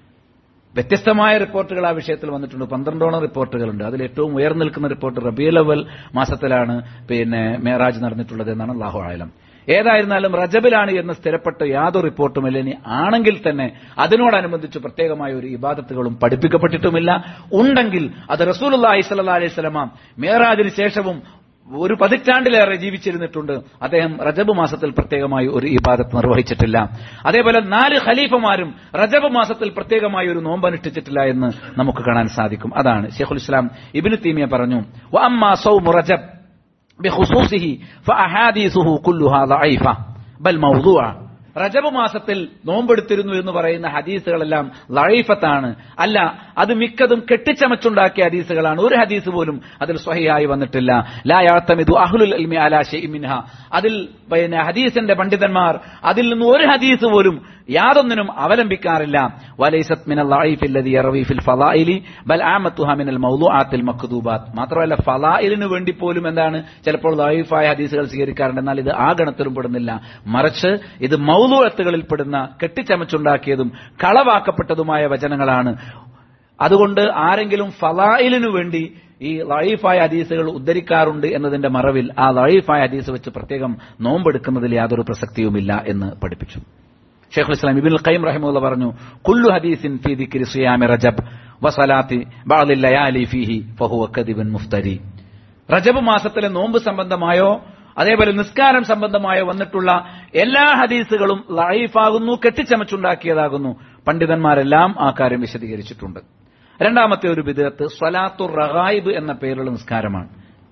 വ്യത്യസ്തമായ റിപ്പോർട്ടുകൾ ആ വിഷയത്തിൽ വന്നിട്ടുണ്ട്. പന്ത്രണ്ടോളം റിപ്പോർട്ടുകളുണ്ട്. അതിൽ ഏറ്റവും ഉയർന്നു നിൽക്കുന്ന റിപ്പോർട്ട് റബീഉൽ അവ്വൽ മാസത്തിലാണ് പിന്നെ മെഹറാജ് നടന്നിട്ടുള്ളത് എന്നാണ് അല്ലാഹു അഅലം. ഏതായിരുന്നാലും റജബിലാണ് എന്ന് സ്ഥിരപ്പെട്ട യാതൊരു റിപ്പോർട്ടുമില്ല. ഇനി ആണെങ്കിൽ തന്നെ അതിനോടനുബന്ധിച്ച് പ്രത്യേകമായ ഒരു ഇബാദത്തുകളും പഠിപ്പിക്കപ്പെട്ടിട്ടുമില്ല. ഉണ്ടെങ്കിൽ അത് റസൂലുള്ളാഹി സ്വല്ലല്ലാഹു അലൈഹി വസല്ലം മിഅ്റാജിന് ശേഷവും ഒരു പതിറ്റാണ്ടിലേറെ ജീവിച്ചിരുന്നിട്ടുണ്ട്. അദ്ദേഹം റജബ് മാസത്തിൽ പ്രത്യേകമായി ഒരു ഇബാദത്ത് നിർവഹിച്ചിട്ടില്ല. അതേപോലെ നാല് ഖലീഫമാരും റജബ് മാസത്തിൽ പ്രത്യേകമായി ഒരു നോമ്പ് അനുഷ്ഠിച്ചിട്ടില്ല എന്ന് നമുക്ക് കാണാൻ സാധിക്കും. അതാണ് ശൈഖുൽ ഇസ്ലാം ഇബ്നു തൈമിയ പറഞ്ഞു, വഅമ്മാ സൗമു റജബ് ബിഖുസൂസിഹി ഫഅഹാദീസുഹു കുല്ലുഹാ ദഈഫ ബൽ മൗദൂഅ. റജബ് മാസത്തിൽ നോമ്പെടുത്തിരുന്നു എന്ന് പറയുന്ന ഹദീസുകളെല്ലാം ലഈഫത്താണ്. അല്ല, അത് മിക്കതും കെട്ടിച്ചമച്ചുണ്ടാക്കിയ ഹദീസുകളാണ്. ഒരു ഹദീസ് പോലും അതിൽ സ്വഹീഹായി വന്നിട്ടില്ല. ലാ യഅ്തമിദു അഹ്ലുൽ ഇൽമി അലാ ശൈഇൻ മിൻഹ. അതിൽ പിന്നെ ഹദീസിന്റെ പണ്ഡിതന്മാർ അതിൽ നിന്ന് ഒരു ഹദീസ് പോലും യാതൊന്നിനും അവലംബിക്കാറില്ല. വലൈസത് മിനൽ ലഈഫി അല്ലദീ യർവി ഫിൽ ഫളായിലി ബൽ ആമത്തുഹാ മിനൽ മൗദൂആത്തിൽ മക്ദൂബാത്ത്. മാത്രമല്ല ഫളായിലിന് വേണ്ടി പോലും എന്താണ് ചിലപ്പോൾ ലഈഫായ ഹദീസുകൾ സ്വീകരിക്കാറുണ്ട്. എന്നാൽ ഇത് ആ ഗണത്തിലും പെടുന്നില്ല. മറിച്ച് ഇത് മൗദൂഅത്തുകളിൽ പെടുന്ന കെട്ടിച്ചമച്ചുണ്ടാക്കിയതും കളവാക്കപ്പെട്ടതുമായ വചനങ്ങളാണ്. അതുകൊണ്ട് ആരെങ്കിലും ഫളായിലിനു വേണ്ടി ഈ ലഈഫായ ഹദീസുകൾ ഉദ്ധരിക്കാറുണ്ട് എന്നതിന്റെ മറവിൽ ആ ലഈഫായ ഹദീസ് വെച്ച് പ്രത്യേകം നോമ്പെടുക്കുന്നതിൽ യാതൊരു പ്രസക്തിയുമില്ല എന്ന് പഠിപ്പിച്ചു. ശൈഖുൽ ഇസ്ലാം ഇബ്നുൽ ഖയ്യിം റഹിമഹുല്ലാഹ് പറഞ്ഞു, കുല്ലു ഹദീസിൻ ഫീ ദിക്രി സിയാമി റജബ് വസലാത്തി ബഅദിൽ ലയാലി ഫീഹി ഫഹുവ കദിബുൻ മുഫ്തരി. റജബ് മാസത്തിലെ നോമ്പ് സംബന്ധമായോ അതേപോലെ നിസ്കാരം സംബന്ധമായോ വന്നിട്ടുള്ള എല്ലാ ഹദീസുകളും ലഈഫാകുന്നു, കെട്ടിച്ചമച്ചുണ്ടാക്കിയതാകുന്നു. പണ്ഡിതന്മാരെല്ലാം ആ കാര്യം വിശദീകരിച്ചിട്ടുണ്ട്. രണ്ടാമത്തെ ഒരു ബിദ്അത്ത് സ്വലാത്തുർ റഗായിബ് എന്ന പേരുള്ള നിസ്കാരമാണ്.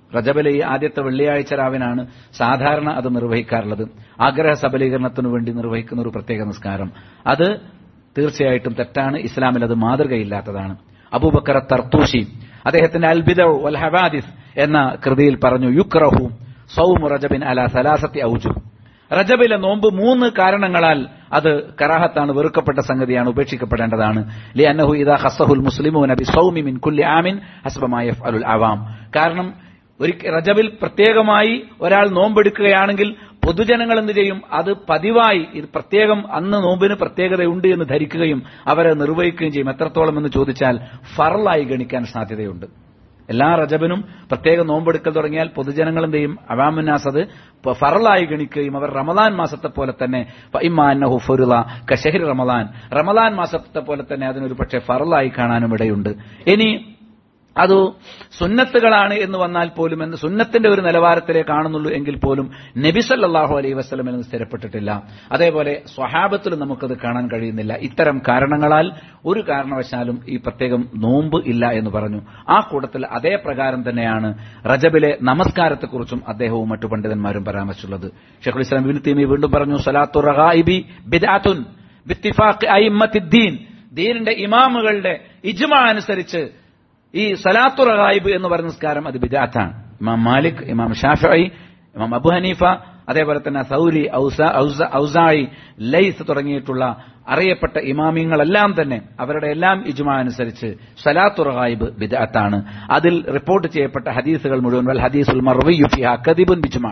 റജബിലെ ഈ ആദ്യത്തെ വെള്ളിയാഴ്ച രാവിനാണ് സാധാരണ അത് നിർവഹിക്കാറുള്ളത്. ആഗ്രഹ സബലീകരണത്തിനു വേണ്ടി നിർവഹിക്കുന്ന ഒരു പ്രത്യേക നിസ്കാരം. അത് തീർച്ചയായിട്ടും തെറ്റാണ്. ഇസ്ലാമിൽ അത് മാതൃകയില്ലാത്തതാണ്. അബൂബക്കർ തർത്തൂഷി അദ്ദേഹത്തിന്റെ അൽ ബിദഉ വൽ ഹവാദിസ് എന്ന കൃതിയിൽ പറഞ്ഞു, യുക്റഹു സൗമു റജബിൻ അലാ സലാസത്തി ഔജുഹ്. റജബിലെ നോമ്പ് മൂന്ന് കാരണങ്ങളാൽ അത് കറാഹത്താണ്, വെറുക്കപ്പെട്ട സംഗതിയാണ്, ഉപേക്ഷിക്കപ്പെടേണ്ടതാണ്. ലിഅന്നഹു ഇദാ ഖസ്സഹുൽ മുസ്ലിമൂന ബിസൗമി മിൻ കുല്ലി ആമിൻ ഹസ്ബ മാ യഫ്അലുൽ അവാം. കാരണം ഒരു റജബിൽ പ്രത്യേകമായി ഒരാൾ നോമ്പെടുക്കുകയാണെങ്കിൽ പൊതുജനങ്ങൾ എന്ത് ചെയ്യും? അത് പതിവായി ഇത് പ്രത്യേകം അന്ന് നോമ്പിന് പ്രത്യേകതയുണ്ട് എന്ന് ധരിക്കുകയും അവരെ നിർവഹിക്കുകയും ചെയ്യും. എത്രത്തോളം എന്ന് ചോദിച്ചാൽ ഫർളായി ഗണിക്കാൻ സാധ്യതയുണ്ട്. എല്ലാ റജബിനും പ്രത്യേക നോമ്പെടുക്കൽ തുടങ്ങിയാൽ പൊതുജനങ്ങൾ എന്ത് ചെയ്യും? അവാമുന്നാസ് അത് ഫറലായി ഗണിക്കുകയും അവർ റമദാൻ മാസത്തെ പോലെ തന്നെ ഇമ്മാന്നഹു ഫുറുള കശഹരി റമദാൻ റമദാൻ മാസത്തെ പോലെ തന്നെ അതിനൊരു പക്ഷേ ഫറലായി കാണാനും ഇടയുണ്ട്. ഇനി അത് സുന്നത്തുകളാണ് എന്ന് വന്നാൽ പോലും, എന്ന് സുന്നത്തിന്റെ ഒരു നിലവാരത്തിലേ കാണുന്നുള്ളൂ എങ്കിൽ പോലും നബി സല്ലല്ലാഹു അലൈഹി വസല്ലമയിൽ നിന്ന് സ്ഥിരപ്പെട്ടിട്ടില്ല. അതേപോലെ സ്വഹാബത്തിലും നമുക്കത് കാണാൻ കഴിയുന്നില്ല. ഇത്തരം കാരണങ്ങളാൽ ഒരു കാരണവശാലും ഈ പ്രത്യേകം നോമ്പ് ഇല്ല എന്ന് പറഞ്ഞു. ആ കൂട്ടത്തിൽ അതേ പ്രകാരം തന്നെയാണ് റജബിലെ നമസ്കാരത്തെക്കുറിച്ചും അദ്ദേഹവും മറ്റു പണ്ഡിതന്മാരും പരാമർശിച്ചുള്ളത്. ശൈഖുൽ ഇസ്ലാം ഇബ്നു തൈമിയ്യ വീണ്ടും പറഞ്ഞു, സലാത്തു റഗായിബി ബിദ്അത്തുൻ ബിത്തിഫാഖി അയിമ്മത്തിദ്ദീൻ. ദീനിന്റെ ഇമാമുകളുടെ ഇജ്മാ അനുസരിച്ച് ഈ സലാത്തു റഗായിബ് എന്ന് പറയുന്ന നിസ്കാരം അത് ബിദ്അത്താണ്. ഇമാം മാലിക്, ഇമാം ഷാഫിഈ, ഇമാം അബു ഹനീഫ, അതേപോലെ തന്നെ സൗരി, ഔസാഇ, ലൈസ് തുടങ്ങിയിട്ടുള്ള അറിയപ്പെട്ട ഇമാമിങ്ങളെല്ലാം തന്നെ അവരുടെ എല്ലാം ഇജ്മാ അനുസരിച്ച് സലാത്തു റഗായിബ് ബിദ്അത്താണ്. അതിൽ റിപ്പോർട്ട് ചെയ്യപ്പെട്ട ഹദീസുകൾ മുഴുവൻ വൽ ഹദീസുൽ മർവിയ്യു ഫിഹാ കദിബുൻ ബിജ്മാ,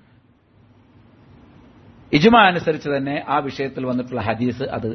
ഇജ്മാ അനുസരിച്ച് തന്നെ ആ വിഷയത്തിൽ വന്നിട്ടുള്ള ഹദീസ് അത്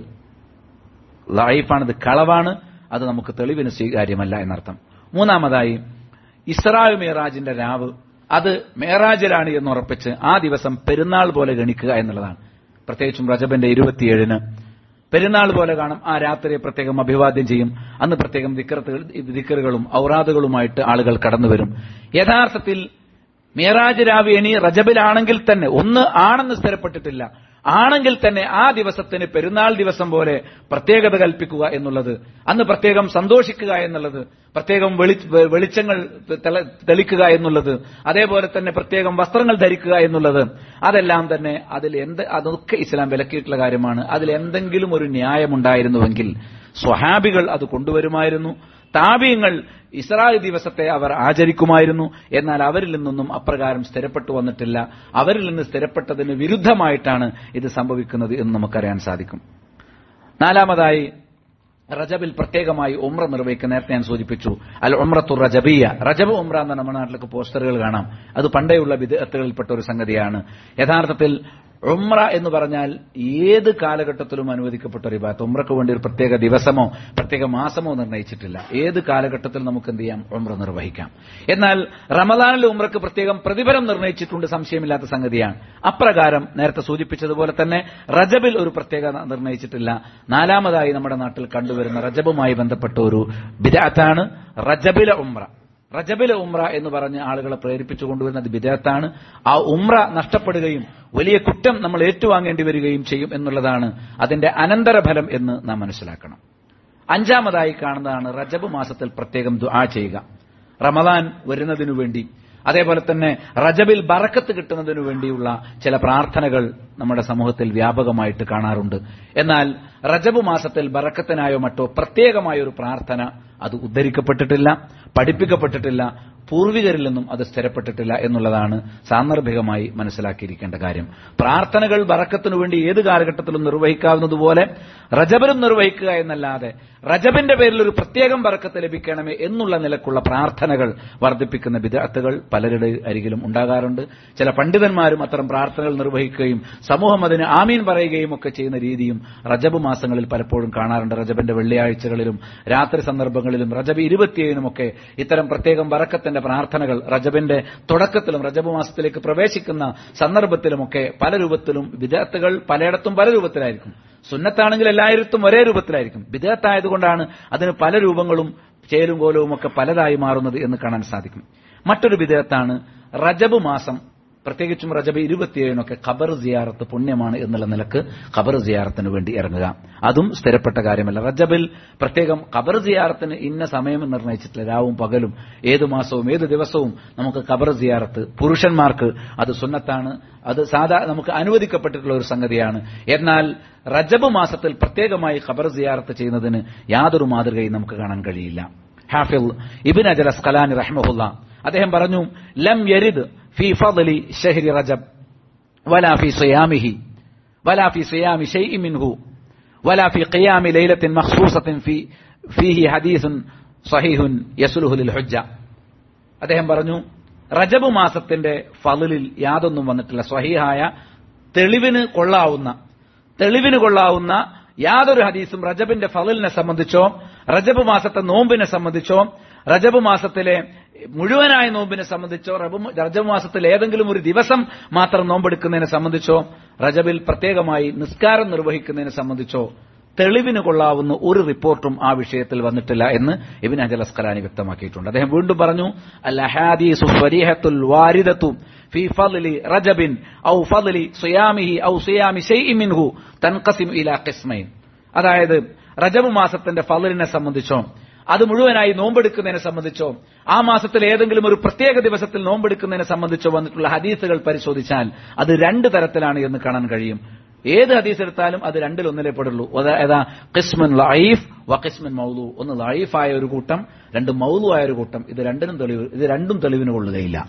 ലഈഫാണ്, അത് കളവാണ്, അത് നമുക്ക് തെളിവിന് സ്വീകാര്യമല്ല എന്നർത്ഥം. മൂന്നാമതായി ഇസ്രാ മിഅ്റാജിന്റെ രാവ് അത് മേറാജിലാണ് എന്ന് ഉറപ്പിച്ച് ആ ദിവസം പെരുന്നാൾ പോലെ ഗണിക്കുക എന്നുള്ളതാണ്. പ്രത്യേകിച്ചും റജബിന്റെ ഇരുപത്തിയേഴിന് പെരുന്നാൾ പോലെ കാണും. ആ രാത്രിയെ പ്രത്യേകം അഭിവാദ്യം ചെയ്യും. അന്ന് പ്രത്യേകം ദിക്റുകളും ഔറാദുകളുമായിട്ട് ആളുകൾ കടന്നുവരും. യഥാർത്ഥത്തിൽ മിഅ്റാജ് രാവ് ഇനി റജബിലാണെങ്കിൽ തന്നെ, ഒന്ന് ആണെന്ന് സ്ഥിരപ്പെട്ടിട്ടില്ല, ആണെങ്കിൽ തന്നെ ആ ദിവസത്തിന് പെരുന്നാൾ ദിവസം പോലെ പ്രത്യേകത കൽപ്പിക്കുക എന്നുള്ളത്, അന്ന് പ്രത്യേകം സന്തോഷിക്കുക എന്നുള്ളത്, പ്രത്യേകം വെളിച്ചങ്ങൾ തെളിക്കുക എന്നുള്ളത്, അതേപോലെ തന്നെ പ്രത്യേകം വസ്ത്രങ്ങൾ ധരിക്കുക എന്നുള്ളത്, അതെല്ലാം തന്നെ അതിൽ എന്ത് അതൊക്കെ ഇസ്ലാം വിലക്കിയിട്ടുള്ള കാര്യമാണ്. അതിൽ എന്തെങ്കിലും ഒരു ന്യായമുണ്ടായിരുന്നുവെങ്കിൽ സ്വഹാബികൾ അത് കൊണ്ടുവരുമായിരുന്നു. താബിഈങ്ങൾ ഇസ്രാ ദിവസത്തെ അവർ ആചരിക്കുമായിരുന്നു. എന്നാൽ അവരിൽ നിന്നൊന്നും അപ്രകാരം സ്ഥിരപ്പെട്ടു വന്നിട്ടില്ല. അവരിൽ നിന്ന് സ്ഥിരപ്പെട്ടതിന് വിരുദ്ധമായിട്ടാണ് ഇത് സംഭവിക്കുന്നത് എന്ന് നമുക്കറിയാൻ സാധിക്കും. നാലാമതായി റജബിൽ പ്രത്യേകമായി ഉംറ നിർവഹിക്കുന്ന, നേരത്തെ ഞാൻ സൂചിപ്പിച്ചു, അൽ ഉംറത്തു റജബിയ, റജബ് ഉംറ എന്ന നമ്മുടെ നാട്ടിലേക്ക് പോസ്റ്ററുകൾ കാണാം. അത് പണ്ടേയുള്ള ബിദ്അത്തുകളിൽപ്പെട്ട ഒരു സംഗതിയാണ്. യഥാർത്ഥത്തിൽ ഉംറ എന്ന് പറഞ്ഞാൽ ഏത് കാലഘട്ടത്തിലും അനുവദിക്കപ്പെട്ട ഒരു ഇബാദത്ത്. ഉംറയ്ക്ക് വേണ്ടി ഒരു പ്രത്യേക ദിവസമോ പ്രത്യേക മാസമോ നിർണയിച്ചിട്ടില്ല. ഏത് കാലഘട്ടത്തിൽ നമുക്ക് എന്ത് ചെയ്യാം? ഉംറ നിർവഹിക്കാം. എന്നാൽ റമദാനിൽ ഉംറയ്ക്ക് പ്രത്യേകം പ്രതിഫലം നിർണയിച്ചിട്ടുണ്ട്, സംശയമില്ലാത്ത സംഗതിയാണ്. അപ്രകാരം നേരത്തെ സൂചിപ്പിച്ചതുപോലെ തന്നെ റജബിൽ ഒരു പ്രത്യേകത നിർണയിച്ചിട്ടില്ല. നാലാമതായി നമ്മുടെ നാട്ടിൽ കണ്ടുവരുന്ന റജബുമായി ബന്ധപ്പെട്ട ഒരു ബിദ്അത്താണ് റജബിലെ ഉംറ. റജബിലെ ഉംറ എന്ന് പറഞ്ഞ് ആളുകളെ പ്രേരിപ്പിച്ചു കൊണ്ടുവരുന്നത് ബിദ്അത്താണ്. ആ ഉംറ നഷ്ടപ്പെടുകയും വലിയ കുറ്റം നമ്മൾ ഏറ്റുവാങ്ങേണ്ടി വരികയും ചെയ്യും എന്നുള്ളതാണ് അതിന്റെ അനന്തരഫലം എന്ന് നാം മനസ്സിലാക്കണം. അഞ്ചാമതായി കാണുന്നതാണ് റജബ് മാസത്തിൽ പ്രത്യേകം ദുആ ചെയ്യുക. റമദാൻ വരുന്നതിനു വേണ്ടി, അതേപോലെ തന്നെ റജബിൽ ബറക്കത്ത് കിട്ടുന്നതിനു വേണ്ടിയുള്ള ചില പ്രാർത്ഥനകൾ നമ്മുടെ സമൂഹത്തിൽ വ്യാപകമായിട്ട് കാണാറുണ്ട്. എന്നാൽ റജബ് മാസത്തിൽ ബറക്കത്തിനായോ മറ്റോ പ്രത്യേകമായൊരു പ്രാർത്ഥന അത് ഉദ്ധരിക്കപ്പെട്ടിട്ടില്ല, പഠിപ്പിക്കപ്പെട്ടിട്ടില്ല, പൂർവികരിൽ നിന്നും അത് സ്ഥിരപ്പെട്ടിട്ടില്ല എന്നുള്ളതാണ് സാന്ദർഭികമായി മനസ്സിലാക്കിയിരിക്കേണ്ട കാര്യം. പ്രാർത്ഥനകൾ ബറക്കത്തിനു വേണ്ടി ഏത് കാലഘട്ടത്തിലും നിർവഹിക്കാവുന്നതുപോലെ റജബിലും നിർവഹിക്കുക എന്നല്ലാതെ റജബിന്റെ പേരിൽ ഒരു പ്രത്യേകം ബറക്കത്ത് ലഭിക്കണമേ എന്നുള്ള നിലക്കുള്ള പ്രാർത്ഥനകൾ വർദ്ധിപ്പിക്കുന്ന ബിദ്അത്തുകൾ പലരുടെ അരികിലും ഉണ്ടാകാറുണ്ട്. ചില പണ്ഡിതന്മാരും അത്തരം പ്രാർത്ഥനകൾ നിർവഹിക്കുകയും സമൂഹം അതിന് ആമീൻ പറയുകയും ഒക്കെ ചെയ്യുന്ന രീതിയും റജബ് മാസങ്ങളിൽ പലപ്പോഴും കാണാറുണ്ട്. റജബിന്റെ വെള്ളിയാഴ്ചകളിലും രാത്രി സന്ദർഭങ്ങളിലും റജബ് ഇരുപത്തിയേഴിനുമൊക്കെ ഇത്തരം പ്രത്യേകം ബറക്കത്തിന്റെ പ്രാർത്ഥനകൾ റജബിന്റെ തുടക്കത്തിലും റജബ് മാസത്തിലേക്ക് പ്രവേശിക്കുന്ന സന്ദർഭത്തിലുമൊക്കെ പല രൂപത്തിലും ബിദ്അത്തുകൾ പലയിടത്തും പല രൂപത്തിലായിരിക്കും. സുന്നത്താണെങ്കിൽ എല്ലായിടത്തും ഒരേ രൂപത്തിലായിരിക്കും. ബിദ്അത്തായതുകൊണ്ടാണ് അതിന് പല രൂപങ്ങളും ചേലും കോലവും ഒക്കെ പലതായി മാറുന്നത് എന്ന് കാണാൻ സാധിക്കും. മറ്റൊരു ബിദ്അത്താണ് റജബ് മാസം പ്രത്യേകിച്ചും റജബ് ഇരുപത്തിയേഴിനൊക്കെ ഖബർ സിയാറത്ത് പുണ്യമാണ് എന്നുള്ള നിലക്ക് ഖബർ സിയാറത്തിന് വേണ്ടി ഇറങ്ങുക. അതും സ്ഥിരപ്പെട്ട കാര്യമല്ല. റജബിൽ പ്രത്യേകം ഖബർ സിയാറത്തിന് ഇന്ന സമയം നിർണ്ണയിച്ചിട്ടില്ല. രാവും പകലും ഏതു മാസവും ഏത് ദിവസവും നമുക്ക് ഖബർ സിയാറത്ത്, പുരുഷന്മാർക്ക് അത് സുന്നത്താണ്, അത് സാധാ നമുക്ക് അനുവദിക്കപ്പെട്ടിട്ടുള്ള ഒരു സംഗതിയാണ്. എന്നാൽ റജബ് മാസത്തിൽ പ്രത്യേകമായി ഖബർ സിയാറത്ത് ചെയ്യുന്നതിന് യാതൊരു മാതൃകയും നമുക്ക് കാണാൻ കഴിയില്ല. ഹാഫിദ് ഇബ്നു ഹജർ അസ്ഖലാനി റഹിമഹുല്ലാഹ് അദ്ദേഹം പറഞ്ഞു, ലം യരിദ് ഫീ ഫദ്ലി ശഹ്രി റജബ് വലാ ഫീ സിയാമിഹി വലാ ഫീ സിയാമി ശൈഇൻ മിൻഹു വലാ ഫീ ഖിയാമി ലൈലത്തിൻ മഖ്സൂസത്തിൻ ഫീ ഫീഹി ഹദീസുൻ സ്വഹീഹുൻ യസ്ലുഹു ലിൽ ഹുജ്ജ. അദ്ദേഹം പറഞ്ഞു, റജബ് മാസത്തിന്റെ ഫളിലിൽ യാതൊന്നും വന്നിട്ടില്ല. സ്വഹീഹായ തെളിവിന് കൊള്ളാവുന്ന തെളിവിന് കൊള്ളാവുന്ന യാതൊരു ഹദീസും റജബിന്റെ ഫളിലിനെ സംബന്ധിച്ചോ റജബ് മാസത്തെ നോമ്പിനെ സംബന്ധിച്ചോ റജബ് മാസത്തിലെ മുഴുവനായ നോമ്പിനെ സംബന്ധിച്ചോ റജബ് മാസത്തിൽ ഏതെങ്കിലും ഒരു ദിവസം മാത്രം നോമ്പെടുക്കുന്നതിനെ സംബന്ധിച്ചോ റജബിൽ പ്രത്യേകമായി നിസ്കാരം നിർവഹിക്കുന്നതിനെ സംബന്ധിച്ചോ തെളിവിന് കൊള്ളാവുന്ന ഒരു റിപ്പോർട്ടും ആ വിഷയത്തിൽ വന്നിട്ടില്ല എന്ന് ഇബ്നു ഹജർ അസ്ഖലാനി വ്യക്തമാക്കിയിട്ടുണ്ട്. അദ്ദേഹം വീണ്ടും പറഞ്ഞു, അൽ അഹാദീസു സ്വരീഹത്തുൽ വാരിദതു ഫീ ഫദ്ലി റജബിൻ ഔ ഫദ്ലി സിയാമിഹി ഔ സിയാമി ശൈഇൻ മിൻഹു തൻഖസിമു ഇലാ ഖിസ്മൈൻ. അതായത് റജബ് മാസത്തിന്റെ ഫളിലിനെ സംബന്ധിച്ചോ അത് മുഴുവനായി നോമ്പെടുക്കുന്നതിനെ സംബന്ധിച്ചോ ആ മാസത്തിൽ ഏതെങ്കിലും ഒരു പ്രത്യേക ദിവസത്തിൽ നോമ്പെടുക്കുന്നതിനെ സംബന്ധിച്ചോ വന്നിട്ടുള്ള ഹദീസുകൾ പരിശോധിച്ചാൽ അത് രണ്ട് തരത്തിലാണ് എന്ന് കാണാൻ കഴിയും. ഏത് ഹദീസ് എടുത്താലും അത് രണ്ടിലൊന്നിലേ പെടുള്ളൂ. ഏതാ? ഖിസ്മുൻ ലഈഫ് വ ഖിസ്മുൻ മൗലൂ. ഒന്ന് ലഈഫായ ഒരു കൂട്ടം, രണ്ട് മൗലൂ ആയ ഒരു കൂട്ടം. ഇത് രണ്ടിനും തെളിവ് ഇത് രണ്ടും തെളിവിന് കൊള്ളുകയില്ല.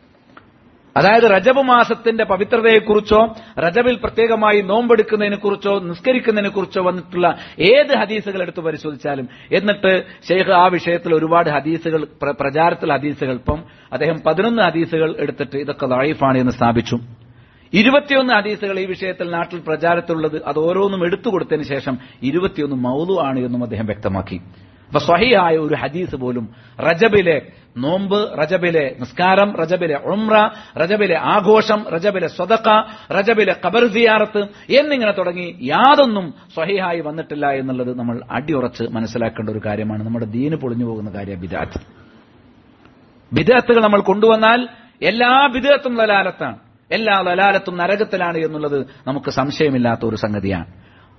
അതായത് റജബ് മാസത്തിന്റെ പവിത്രതയെക്കുറിച്ചോ റജബിൽ പ്രത്യേകമായി നോമ്പെടുക്കുന്നതിനെക്കുറിച്ചോ നിസ്കരിക്കുന്നതിനെക്കുറിച്ചോ വന്നിട്ടുള്ള ഏത് ഹദീസുകൾ എടുത്ത് പരിശോധിച്ചാലും, എന്നിട്ട് ശൈഖ് ആ വിഷയത്തിൽ ഒരുപാട് ഹദീസുകൾ പ്രചാരത്തിൽ ഹദീസുകൾ ഇപ്പം അദ്ദേഹം പതിനൊന്ന് ഹദീസുകൾ എടുത്തിട്ട് ഇതൊക്കെ ലഈഫാണ് എന്ന് സ്ഥാപിച്ചു. ഇരുപത്തിയൊന്ന് ഹദീസുകൾ ഈ വിഷയത്തിൽ നാട്ടിൽ പ്രചാരത്തിലുള്ളത് അത് ഓരോന്നും എടുത്തു കൊടുത്തതിന് ശേഷം ഇരുപത്തിയൊന്ന് മൗലു ആണ് എന്നും അദ്ദേഹം വ്യക്തമാക്കി. അപ്പൊ സ്വഹീഹായ ഒരു ഹദീസ് പോലും റജബിലെ നോമ്പ്, റജബിലെ നിസ്കാരം, റജബിലെ ഉംറ, റജബിലെ ആഘോഷം, റജബിലെ സ്വദഖ, റജബിലെ ഖബർ സിയാറത്ത് എന്നിങ്ങനെ തുടങ്ങി യാതൊന്നും സ്വഹീഹായി വന്നിട്ടില്ല എന്നുള്ളത് നമ്മൾ അടിയുറച്ച് മനസ്സിലാക്കേണ്ട ഒരു കാര്യമാണ്. നമ്മുടെ ദീന് പൊളിഞ്ഞു പോകുന്ന കാര്യം ബിദ്അത്ത്. ബിദ്അത്തുകൾ നമ്മൾ കൊണ്ടുവന്നാൽ എല്ലാ ബിദ്അത്തും ലലാലത്താണ്, എല്ലാ ലലാലത്തും നരകത്തിലാണ് എന്നുള്ളത് നമുക്ക് സംശയമില്ലാത്ത ഒരു സംഗതിയാണ്.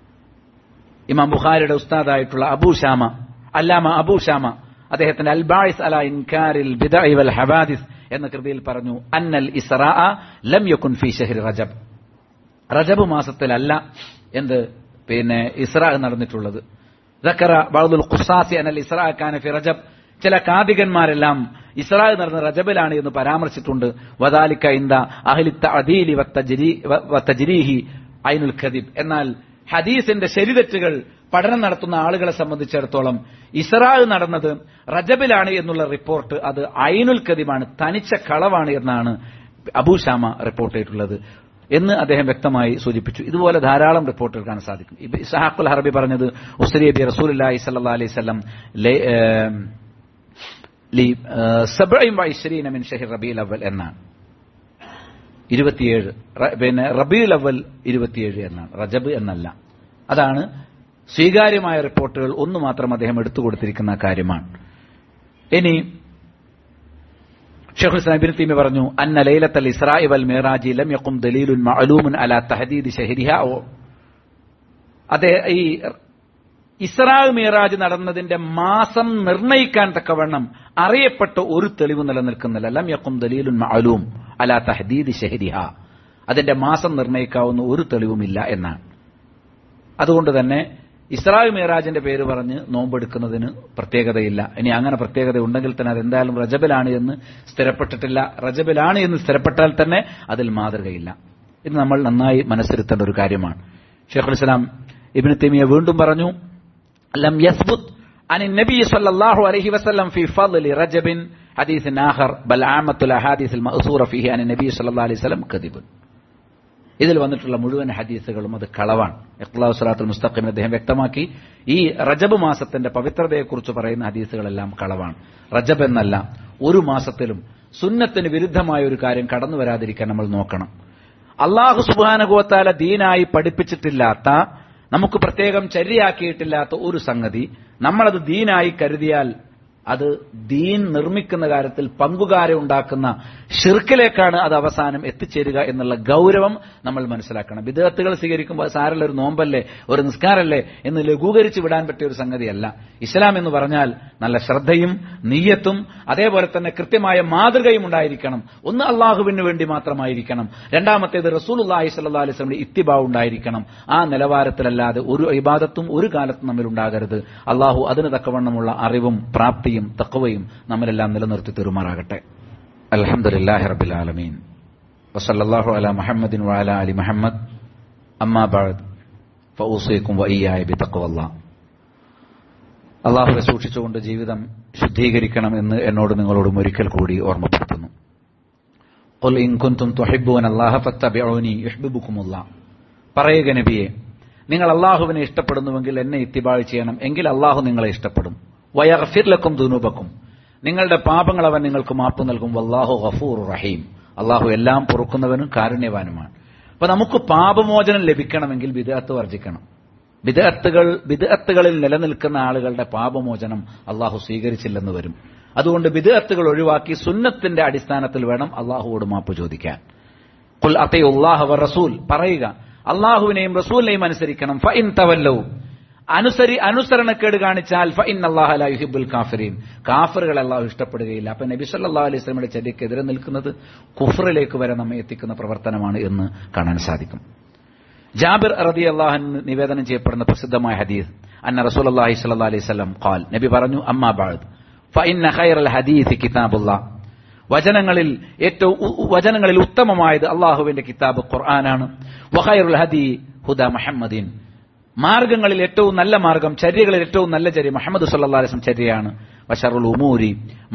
ഇമാം ബുഖാരിയുടെ ഉസ്താദായിട്ടുള്ള അബൂ ഷാമ അല്ലാമ അബൂ ഷാമ അദ്ദേഹത്തിന്റെ അൽ ബാഇസ് അലാ ഇൻകാരിൽ ബിദ്അഇ വൽ ഹവാദിസ് എന്ന കൃതിയിൽ പറഞ്ഞു, അന്നൽ ഇസ്റാഅ ലം യകുൻ ഫീ ശഹ്രി റജബ്. റജബ് മാസത്തിലല്ല എന്ത് പിന്നെ ഇസ്റാ നടന്നിട്ടുള്ളത്. ദക്കറ ബഅദുൽ ഖുസാസി അന്നൽ ഇസ്റാഅ കാന ഫീ റജബ്. ചില കാദികന്മാരെല്ലാം ഇസ്റാ നടന്ന റജബിലാണ് എന്ന് പരാമർശിച്ചിട്ടുണ്ട്. വദാലിക ഇൻദ അഹ്ലി തഅദീലി വതജ്രീഹി ഐനുൽ കദിബ്. എന്നാൽ ഹദീസിന്റെ ശരിതെറ്റുകൾ പഠനം നടത്തുന്ന ആളുകളെ സംബന്ധിച്ചിടത്തോളം ഇസ്റാ നടന്നത് റജബിലാണ് എന്നുള്ള റിപ്പോർട്ട് അത് ഐനുൽ കദിബാണ്, തനിച്ച കളവാണ് എന്നാണ് അബൂ ഷാമ റിപ്പോർട്ട് ചെയ്തിട്ടുള്ളത് എന്ന് അദ്ദേഹം വ്യക്തമായി സൂചിപ്പിച്ചു. ഇതുപോലെ ധാരാളം റിപ്പോർട്ടുകൾ കാണാൻ സാധിക്കും. ഇസ്ഹാഖുൽ ഹർബി പറഞ്ഞത് ഉസ്രിയ ബി റസൂലുള്ളാഹി സ്വല്ലല്ലാഹു അലൈഹി വസല്ലം ലി സബ്ഇൻ വഇശ്രീന മിൻ ശഹ്ർ റബീഉൽ അവ്വൽ എന്നാണ്. ഇരുപത്തിയേഴ് പിന്നെ റബീഉൽ അവ്വൽ ഇരുപത്തിയേഴ് എന്നാണ്, റജബ് എന്നല്ല. അതാണ് സ്വീകാര്യമായ റിപ്പോർട്ടുകൾ. ഒന്ന് മാത്രം അദ്ദേഹം എടുത്തു കൊടുത്തിരിക്കുന്ന കാര്യമാണ്. ഇനി ശൈഖുൽ ഇസ്ലാം ഇബ്നു തൈമിയ്യ പറഞ്ഞു, അന്ന ലൈലത്തുൽ ഇസ്റാഇ വൽ മിഅ്റാജി ലം യഖും ദലീലുൻ മഅലൂമുൻ അലാ തഹദീദി ശഹ്രിഹാ. അതേ ഈ ഇസ്റാ മിഅ്റാജ് നടന്നതിന്റെ മാസം നിർണയിക്കാൻ തക്കവണ്ണം അറിയപ്പെട്ട ഒരു തെളിവ് നിലനിൽക്കുന്നില്ല. ലം യഖും ദലീലുൻ മഅലൂം അലാ തഹദീദി ശഹ്രിഹാ. അതിന്റെ മാസം നിർണയിക്കാവുന്ന ഒരു തെളിവുമില്ല എന്നാണ്. അതുകൊണ്ട് തന്നെ ഇസ്റാ മിഅ്റാജിന്റെ പേര് പറഞ്ഞ് നോമ്പെടുക്കുന്നതിന് പ്രത്യേകതയില്ല. ഇനി അങ്ങനെ പ്രത്യേകത ഉണ്ടെങ്കിൽ തന്നെ അതെന്തായാലും റജബിലാണ് എന്ന് സ്ഥിരപ്പെട്ടിട്ടില്ല. റജബിലാണ് എന്ന് സ്ഥിരപ്പെട്ടാൽ തന്നെ അതിൽ മാതൃകയില്ല. ഇത് നമ്മൾ നന്നായി മനസ്സിരുത്തേണ്ട ഒരു കാര്യമാണ്. ശൈഖുൽ ഇസ്ലാം ഇബ്നു തൈമിയ്യ വീണ്ടും പറഞ്ഞു, ലം യസ്ബുത് അൻ നബി സല്ലല്ലാഹു അലൈഹി വസല്ലം ഫീ ഫദ്ലി റജബിൻ ഹദീസുൻ ആഖർ ബൽ ആമത്തുൽ അഹാദീസുൽ മഅ്സൂറ ഫീഹി അൻ നബി സല്ലല്ലാഹു അലൈഹി വസല്ലം കദിബുൻ. ഇതിൽ വന്നിട്ടുള്ള മുഴുവൻ ഹദീസുകളും അത് കളവാണ്. ഇഖ്ലാഉ സിറാത്തുൽ മുസ്തഖീമിൽ അദ്ദേഹം വ്യക്തമാക്കി, ഈ റജബ് മാസത്തിന്റെ പവിത്രതയെക്കുറിച്ച് പറയുന്ന ഹദീസുകളെല്ലാം കളവാണ്. റജബ് എന്നല്ല, ഒരു മാസത്തിലും സുന്നത്തിന് വിരുദ്ധമായ ഒരു കാര്യം കടന്നു വരാതിരിക്കാൻ നമ്മൾ നോക്കണം. അല്ലാഹു സുബ്ഹാനഹു വ തആല ദീനായി പഠിപ്പിച്ചിട്ടില്ലാത്ത, നമുക്ക് പ്രത്യേകം ചര്യയാക്കിയിട്ടില്ലാത്ത ഒരു സംഗതി നമ്മളത് ദീനായി കരുതിയാൽ അത് ദീൻ നിർമ്മിക്കുന്ന കാര്യത്തിൽ പങ്കുകാരെ ഉണ്ടാക്കുന്ന ഷിർക്കിലേക്കാണ് അത് അവസാനം എത്തിച്ചേരുക എന്നുള്ള ഗൗരവം നമ്മൾ മനസ്സിലാക്കണം. ബിദ്അത്തുകൾ സ്വീകരിക്കുമ്പോൾ സാരല്ല, ഒരു നോമ്പല്ലേ, ഒരു നിസ്കാരല്ലേ എന്ന് ലഘൂകരിച്ച് വിടാൻ പറ്റിയ ഒരു സംഗതിയല്ല. ഇസ്ലാം എന്ന് പറഞ്ഞാൽ നല്ല ശ്രദ്ധയും നീയത്തും അതേപോലെ തന്നെ കൃത്യമായ മാതൃകയും ഉണ്ടായിരിക്കണം. ഒന്ന് അള്ളാഹുവിന് വേണ്ടി മാത്രമായിരിക്കണം. രണ്ടാമത്തേത് റസൂലുള്ളാഹി സ്വല്ലല്ലാഹു അലൈഹി വസല്ലമയുടെ ഇത്തിബാ ഉണ്ടായിരിക്കണം. ആ നിലവാരത്തിലല്ലാതെ ഒരു ഇബാദത്തും ഒരു കാലത്തും നമ്മിൽ ഉണ്ടാകരുത്. അള്ളാഹു അതിന് തക്കവണ്ണമുള്ള അറിവും പ്രാപ്തിയും തഖ്വയും നമ്മളെല്ലാം നിലനിർത്തി തരുമാറാകട്ടെ. അൽഹംദുലില്ലാഹി റബ്ബിൽ ആലമീൻ വസല്ലല്ലാഹു അലാ മുഹമ്മദിൻ വഅലാ ആലി മുഹമ്മദ് അമ്മാ ബഅദ് ഫഊസീകും വഇയ്യായ ബിതഖ്വല്ലാഹ്. അള്ളാഹുവെ സൂക്ഷിച്ചുകൊണ്ട് ജീവിതം ശുദ്ധീകരിക്കണം എന്ന് എന്നോട് നിങ്ങളോടും ഒരിക്കൽ കൂടി ഓർമ്മപ്പെടുത്തുന്നു. ഖുൽ ഇൻ കുൻതും തുഹിബ്ബൂനല്ലാഹ ഫത്തബിഊനി യുഹ്ബിബുകുമുല്ലാഹ്. പറയുക നബിയെ, നിങ്ങൾ അള്ളാഹുവിനെ ഇഷ്ടപ്പെടുന്നുവെങ്കിൽ എന്നെ ഇത്തിബാ ചെയ്യണം, എങ്കിൽ അള്ളാഹു നിങ്ങളെ ഇഷ്ടപ്പെടും. വയഗ്ഫിർ ലക്കും ദുനൂബക്കും, നിങ്ങളുടെ പാപങ്ങൾ അവൻ നിങ്ങൾക്ക് മാപ്പ് നൽകും. വല്ലാഹു ഗഫൂറുർ റഹീം, അള്ളാഹു എല്ലാം പൊറുക്കുന്നവനും കാരുണ്യവാനുമാണ്. അപ്പൊ നമുക്ക് പാപമോചനം ലഭിക്കണമെങ്കിൽ ബിദ്അത്ത് വർജിക്കണം. ബിദ്അത്തുകൾ ബിദ്അത്തുകളിൽ നിലനിൽക്കുന്ന ആളുകളുടെ പാപമോചനം അള്ളാഹു സ്വീകരിച്ചില്ലെന്ന് വരും. അതുകൊണ്ട് ബിദ്അത്തുകൾ ഒഴിവാക്കി സുന്നത്തിന്റെ അടിസ്ഥാനത്തിൽ വേണം അള്ളാഹുവോട് മാപ്പ് ചോദിക്കാൻ. ഖുൽ അത്തിഉല്ലാഹ വറസൂൽ, പറയുക അള്ളാഹുവിനെയും റസൂലിനെയും അനുസരിക്കണം. ഫഇൻ തവല്ലൗ, അനുസരി അനുസരണക്കേട് കാണിച്ചാൽ ഫഇന്നല്ലാഹ ലാ യുഹിബ്ബുൽ കാഫിരീൻ, കാഫിറുകളെ അല്ലാഹു ഇഷ്ടപ്പെടുകയില്ല. അപ്പൊ നബി സല്ലല്ലാഹു അലൈഹി വസല്ലമയുടെ ചര്യക്കെതിരെ നിൽക്കുന്നത് കുഫ്റിലേക്ക് വരെ നമ്മെ എത്തിക്കുന്ന പ്രവർത്തനമാണ് എന്ന് കാണാൻ സാധിക്കും. ജാബിർ റളിയല്ലാഹു അൻഹു നിവേദനം ചെയ്യപ്പെടുന്ന പ്രസിദ്ധമായ ഹദീസ്, അന്ന റസൂലുള്ളാഹി സ്വല്ലല്ലാഹു അലൈഹി വസല്ലം ഖാൽ, നബി പറഞ്ഞു, അമ്മാ ബഅദ് ഫഇന്ന ഖൈറൽ ഹദീസ് കിതാബുല്ലാഹ്, വചനങ്ങളിൽ ഏറ്റവും വചനങ്ങളിൽ ഉത്തമമായത് അള്ളാഹുവിന്റെ കിതാബ് ഖുർആനാണ്. വഖൈറുൽ ഹദി ഹുദാ മുഹമ്മദിൻ, മാർഗങ്ങളിൽ ഏറ്റവും നല്ല മാർഗം, ചര്യകളിൽ ഏറ്റവും നല്ല ചര്യ മുഹമ്മദ് സല്ലല്ലാഹു അലൈഹി വസല്ലം ചര്യയാണ്. വശറുൽ ഉമൂരി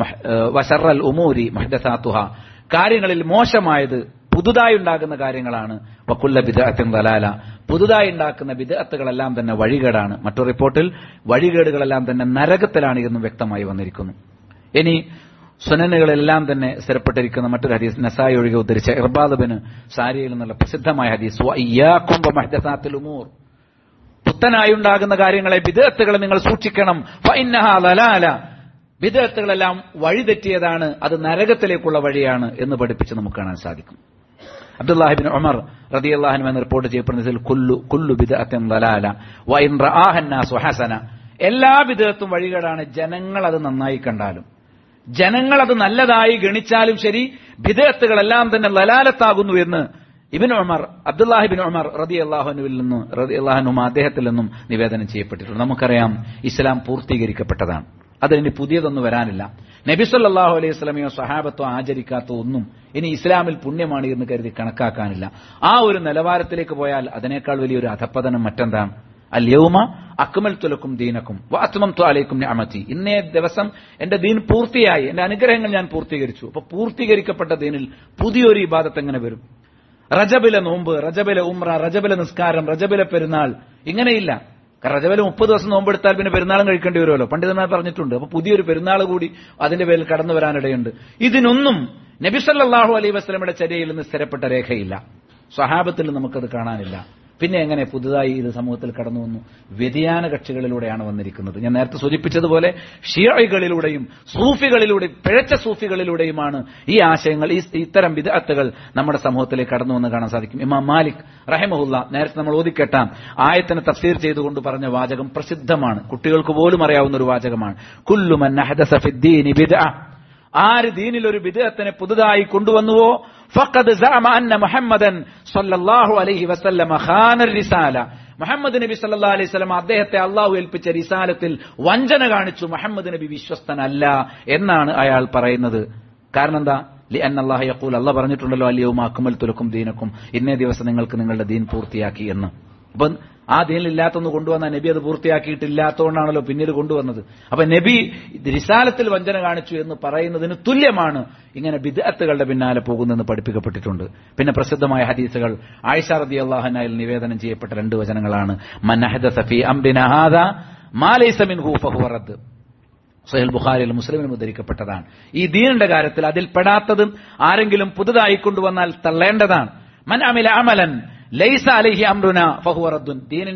വശറൽ ഉമൂരി മുഹ്ദസാത്തുഹ, കാര്യങ്ങളിൽ മോശമായത് പുതുതായി ഉണ്ടാകുന്ന കാര്യങ്ങളാണ്. വകുല്ല ബിദ്അത്തിൻ ദലാല, പുതുതായി ഉണ്ടാക്കുന്ന ബിദ്അത്തുകളെല്ലാം തന്നെ വഴികേടാണ്. മറ്റൊരു റിപ്പോർട്ടിൽ വഴികേടുകളെല്ലാം തന്നെ നരകത്തിലാണ് എന്നും വ്യക്തമായി വന്നിരിക്കുന്നു. ഇനി സുനനുകളെല്ലാം തന്നെ സ്ഥിരപ്പെട്ടിരിക്കുന്ന മറ്റൊരു ഹദീസ്, നസായി ഒഴികെ ഉദ്ധരിച്ച ഇർബാദ് ബിൻ സാരിയിൽ നിന്നുള്ള പ്രസിദ്ധമായ ഹദീസ്, വഇയ്യാകും ബിമുഹ്ദസാത്തിൽ ഉമൂർ, പുത്തനായി ഉണ്ടാകുന്ന കാര്യങ്ങളെ ബിദ്അത്തുകളെ നിങ്ങൾ സൂക്ഷിക്കണം. ഫഇന്നഹാ ദലാല, ബിദ്അത്തുകളെല്ലാം വഴിതെറ്റിയതാണ്, അത് നരകത്തിലേക്കുള്ള വഴിയാണ് എന്ന് പഠിപ്പിച്ച് നമുക്ക് കാണാൻ സാധിക്കും. അബ്ദുല്ലാഹി ഇബ്നു ഉമർ റളിയല്ലാഹു അൻഹു റിപ്പോർട്ട് ചെയ്യപ്പെടുന്നതിൽ കുല്ലു കുല്ലു ബിദ്അത്തിൻ ദലാല വഇൻ റആഹ അന്നാസു ഹസന, എല്ലാ ബിദ്അത്തും വഴികേടാണ്, ജനങ്ങൾ അത് നന്നായി കണ്ടാലും, ജനങ്ങൾ അത് നല്ലതായി ഗണിച്ചാലും ശരി, ബിദ്അത്തുകളെല്ലാം തന്നെ ദലാലത്താകുന്നു എന്ന് ഇബ്നു ഉമർ അബ്ദുല്ലാഹി ഇബ്നു ഉമർ റളിയല്ലാഹു അൻഹുവിൽ നിന്നും റളിയല്ലാഹു അൻഹു അദ്ദേഹത്തിൽ നിന്നും നിവേദനം ചെയ്യപ്പെട്ടിട്ടുണ്ട്. നമുക്കറിയാം ഇസ്ലാം പൂർത്തീകരിക്കപ്പെട്ടതാണ്, അതിനി പുതിയതൊന്നും വരാനില്ല. നബി സല്ലല്ലാഹു അലൈഹി വസല്ലമയോ സഹാബത്തോ ആചരിക്കാത്ത ഒന്നും ഇനി ഇസ്ലാമിൽ പുണ്യമാണ് എന്ന് കരുതി കണക്കാക്കാനില്ല. ആ ഒരു നിലവാരത്തിലേക്ക് പോയാൽ അതിനേക്കാൾ വലിയൊരു അധപ്പതനം മറ്റെന്താണ്? അൽ യൗമ അക്മൽതു ലക്കും ദീനക്കും വഅത്മംതു അലൈക്കും നിഅമതി, ഇന്നേ ദിവസം എന്റെ ദീൻ പൂർത്തിയായി, എന്റെ അനുഗ്രഹങ്ങൾ ഞാൻ പൂർത്തീകരിച്ചു. അപ്പൊ പൂർത്തീകരിക്കപ്പെട്ട ദീനിൽ പുതിയൊരു ഇബാദത്ത് എങ്ങനെ വരും? റജബിലെ നോമ്പ്, റജബിലെ ഉംറ, റജബിലെ നിസ്കാരം, റജബിലെ പെരുന്നാൾ, ഇങ്ങനെയില്ല. കാരണം റജബിലെ മുപ്പത് ദിവസം നോമ്പെടുത്താൽ പിന്നെ പെരുന്നാളും കഴിക്കേണ്ടി വരുമല്ലോ, പണ്ഡിതന്മാർ പറഞ്ഞിട്ടുണ്ട്. അപ്പൊ പുതിയൊരു പെരുന്നാൾ കൂടി അതിന്റെ പേരിൽ കടന്നു വരാനിടയുണ്ട്. ഇതിനൊന്നും നബി സല്ലല്ലാഹു അലൈഹി വസല്ലമയുടെ ചര്യയിൽ നിന്ന് സ്ഥിരപ്പെട്ട രേഖയില്ല, സ്വഹാബത്തിൽ നമുക്കത് കാണാനില്ല. പിന്നെ എങ്ങനെ പുതുതായി ഇത് സമൂഹത്തിൽ കടന്നു വന്നു? വ്യതിയാന കക്ഷികളിലൂടെയാണ് വന്നിരിക്കുന്നത്. ഞാൻ നേരത്തെ സൂചിപ്പിച്ചതുപോലെ ഷിയകളിലൂടെയും സൂഫികളിലൂടെയും പിഴച്ച സൂഫികളിലൂടെയുമാണ് ഈ ആശയങ്ങൾ, ഈ ഇത്തരം ബിദ്അത്തുകൾ നമ്മുടെ സമൂഹത്തിലേക്ക് കടന്നു വന്ന് കാണാൻ സാധിക്കും. ഇമാം മാലിക് റഹിമഹുല്ല നേരത്തെ നമ്മൾ ഓതിക്കേട്ട ആയത്തിനെ തഫ്സീർ ചെയ്തുകൊണ്ട് പറഞ്ഞ വാചകം പ്രസിദ്ധമാണ്, കുട്ടികൾക്ക് പോലും അറിയാവുന്ന ഒരു വാചകമാണ്. കുല്ലു മൻ അഹ്ദസ ഫിദ്ദീനി ബിദ്അ, ആര് ദീനിൽ ഒരു ബിദ്അത്തിനെ പുതുതായി കൊണ്ടുവന്നുവോ ഫഖദ് സഅമ അന്ന മുഹമ്മദൻ സല്ലല്ലാഹു അലൈഹി വസല്ലമ ഖാന റിസാല, മുഹമ്മദ് നബി സല്ലല്ലാഹു അലൈഹി വസല്ലം അദ്ദേഹത്തെ അള്ളാഹു ഏൽപ്പിച്ച റിസാലത്തിൽ വഞ്ചന കാണിച്ചു, മുഹമ്മദ് നബി വിശ്വസ്തനല്ല എന്നാണ് അയാൾ പറയുന്നത്. കാരണം എന്താ? ലിഅന്ന അല്ലാഹ യഖൂൽ, അല്ലാഹ് പറഞ്ഞിട്ടുണ്ടല്ലോ, അൽ യൗമ അക്മൽതു ലക്കും ദീനക്കും, ഇന്നേ ദിവസം നിങ്ങൾക്ക് നിങ്ങളുടെ ദീൻ പൂർത്തിയാക്കി എന്ന്. അപ്പൊ ആ ദീനിലില്ലാത്തൊന്ന് കൊണ്ടുവന്ന നബി അത് പൂർത്തിയാക്കിയിട്ടില്ലാത്തതുകൊണ്ടാണല്ലോ പിന്നീട് കൊണ്ടുവന്നത്. അപ്പൊ നബി റിസാലത്തിൽ വഞ്ചന കാണിച്ചു എന്ന് പറയുന്നതിന് തുല്യമാണ് ഇങ്ങനെ ബിദ്അത്തുകളുടെ പിന്നാലെ പോകുന്നതെന്ന് പഠിപ്പിക്കപ്പെട്ടിട്ടുണ്ട്. പിന്നെ പ്രസിദ്ധമായ ഹദീസുകൾ, ആയിഷ റളിയല്ലാഹു അൻഹയിൽ നിവേദനം ചെയ്യപ്പെട്ട രണ്ട് വചനങ്ങളാണ്. മൻ അഹ്ദസ ഫീ അംരിനാ ഹാദാ മാ ലൈസ മിൻഹു ഫഹുവ റദ്ദ്, സഹീഹ് ബുഖാരിയിൽ മുസ്ലിമിനും ഉദ്ധരിക്കപ്പെട്ടതാണ്. ഈ ദീനിന്റെ കാര്യത്തിൽ അതിൽ പെടാത്തതും ആരെങ്കിലും പുതുതായി കൊണ്ടുവന്നാൽ തള്ളേണ്ടതാണ്. മൻ അമില അമലൻ ലൈസ അലൈഹി അംറുനാ ഫഹുവ റദ്ദുൻ, ദീനിന്റെ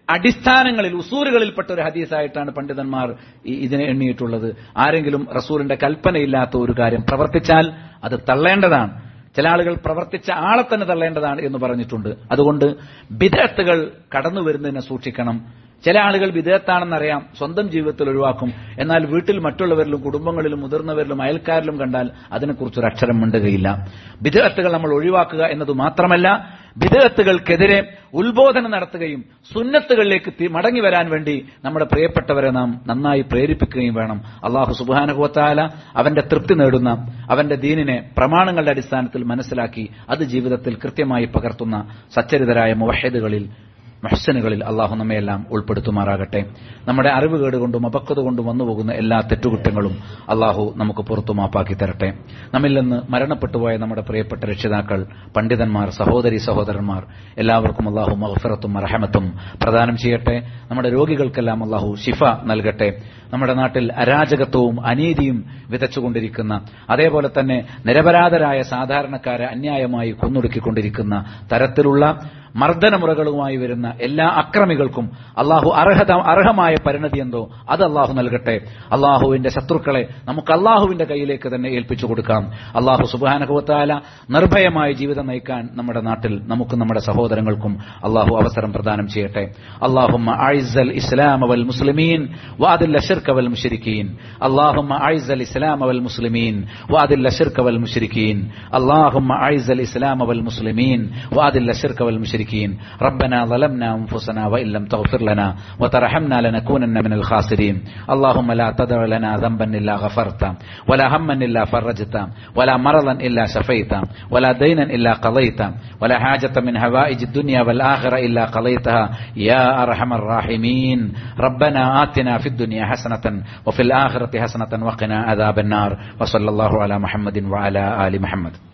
അടിസ്ഥാനങ്ങളിൽ ഉസൂലുകളിൽപ്പെട്ട ഒരു ഹദീസായിട്ടാണ് പണ്ഡിതന്മാർ ഇതിനെ എണ്ണിയിട്ടുള്ളത്. ആരെങ്കിലും റസൂലിന്റെ കൽപ്പനയില്ലാത്ത ഒരു കാര്യം പ്രവർത്തിച്ചാൽ അത് തള്ളേണ്ടതാണ്. ചില ആളുകൾ പ്രവർത്തിച്ച ആളെ തന്നെ തള്ളേണ്ടതാണ് എന്ന് പറഞ്ഞിട്ടുണ്ട്. അതുകൊണ്ട് ബിദ്അത്തുകൾ കടന്നു വരുന്നതിനെ സൂക്ഷിക്കണം. ചില ആളുകൾ ബിദ്അത്താണെന്നറിയാം, സ്വന്തം ജീവിതത്തിൽ ഒഴിവാക്കും. എന്നാൽ വീട്ടിൽ മറ്റുള്ളവരിലും കുടുംബങ്ങളിലും മുതിർന്നവരിലും അയൽക്കാരിലും കണ്ടാൽ അതിനെക്കുറിച്ചൊരു അക്ഷരം മിണ്ടുകയില്ല. ബിദ്അത്തുകൾ നമ്മൾ ഒഴിവാക്കുക എന്നത് മാത്രമല്ല, ബിദ്അത്തുകൾക്കെതിരെ ഉത്ബോധനം നടത്തുകയും സുന്നത്തുകളിലേക്ക് മടങ്ങി വരാൻ വേണ്ടി നമ്മുടെ പ്രിയപ്പെട്ടവരെ നാം നന്നായി പ്രേരിപ്പിക്കുകയും വേണം. അല്ലാഹു സുബ്ഹാനഹു വ തആല അവന്റെ തൃപ്തി നേടുന്ന അവന്റെ ദീനിനെ പ്രമാണങ്ങളുടെ അടിസ്ഥാനത്തിൽ മനസ്സിലാക്കി അത് ജീവിതത്തിൽ കൃത്യമായി പകർത്തുന്ന സച്ചരിതരായ മുവഹ്ഹിദുകളിൽ മുഹ്സിനുകളിൽ അള്ളാഹു നമ്മയെല്ലാം ഉൾപ്പെടുത്തുമാറാകട്ടെ. നമ്മുടെ അറിവുകേട് കൊണ്ടും അപക്വത കൊണ്ടും വന്നുപോകുന്ന എല്ലാ തെറ്റുകുറ്റങ്ങളും അള്ളാഹു നമുക്ക് പുറത്തു മാപ്പാക്കി തരട്ടെ. നമ്മിൽ നിന്ന് മരണപ്പെട്ടുപോയ നമ്മുടെ പ്രിയപ്പെട്ട രക്ഷിതാക്കൾ, പണ്ഡിതന്മാർ, സഹോദരി സഹോദരന്മാർ എല്ലാവർക്കും അള്ളാഹു മഗ്ഫിറത്തും റഹമത്തും പ്രദാനം ചെയ്യട്ടെ. നമ്മുടെ രോഗികൾക്കെല്ലാം അള്ളാഹു ശിഫ നൽകട്ടെ. നമ്മുടെ നാട്ടിൽ അരാജകത്വവും അനീതിയും വിതച്ചുകൊണ്ടിരിക്കുന്ന, അതേപോലെ തന്നെ നിരപരാധരായ സാധാരണക്കാരെ അന്യായമായി കൊന്നൊടുക്കിക്കൊണ്ടിരിക്കുന്ന തരത്തിലുള്ള മർദ്ദനമുറകളുമായി വരുന്ന എല്ലാ അക്രമികൾക്കും അള്ളാഹു അർഹത അർഹമായ പരിണതി എന്തോ അത് അള്ളാഹു നൽകട്ടെ. അള്ളാഹുവിന്റെ ശത്രുക്കളെ നമുക്ക് അള്ളാഹുവിന്റെ കയ്യിലേക്ക് തന്നെ ഏൽപ്പിച്ചു കൊടുക്കാം. അള്ളാഹു സുബ്ഹാനഹു വ തആല നിർഭയമായ ജീവിതം നയിക്കാൻ നമ്മുടെ നാട്ടിൽ നമുക്കും നമ്മുടെ സഹോദരങ്ങൾക്കും അള്ളാഹു അവസരം പ്രദാനം ചെയ്യട്ടെ. അല്ലാഹുമ്മ അഇസ്സൽ ഇസ്ലാമ വൽ മുസ്ലിമീൻ വഅദിൽ അശ്ശിർക വൽ മുശ്രിക്കീൻ. അല്ലാഹുമ്മ അഇസ്സൽ ഇസ്ലാമ വൽ മുസ്ലിമീൻ വഅദിൽ അശ്ശിർക വൽ മുശ്രിക്കീൻ. അല്ലാഹുമ്മ അഇസ്സൽ ഇസ്ലാമ വൽ മുസ്ലിമീൻ വഅദിൽ അശ്ശിർക വൽ മുശ്രിക്കീൻ. ربنا ظلمنا أنفسنا وإن لم تغفر لنا وترحمنا لنكونن من الخاسرين. اللهم لا تدع لنا ذنبا إلا غفرته ولا هما إلا فرجته ولا مرضا إلا شفيته ولا دينا إلا قضيته ولا حاجة من هوائج الدنيا والآخرة إلا قضيتها يا أرحم الراحمين. ربنا آتنا في الدنيا حسنة وفي الآخرة حسنة وقنا عذاب النار. وصلى الله على محمد وعلى آل محمد.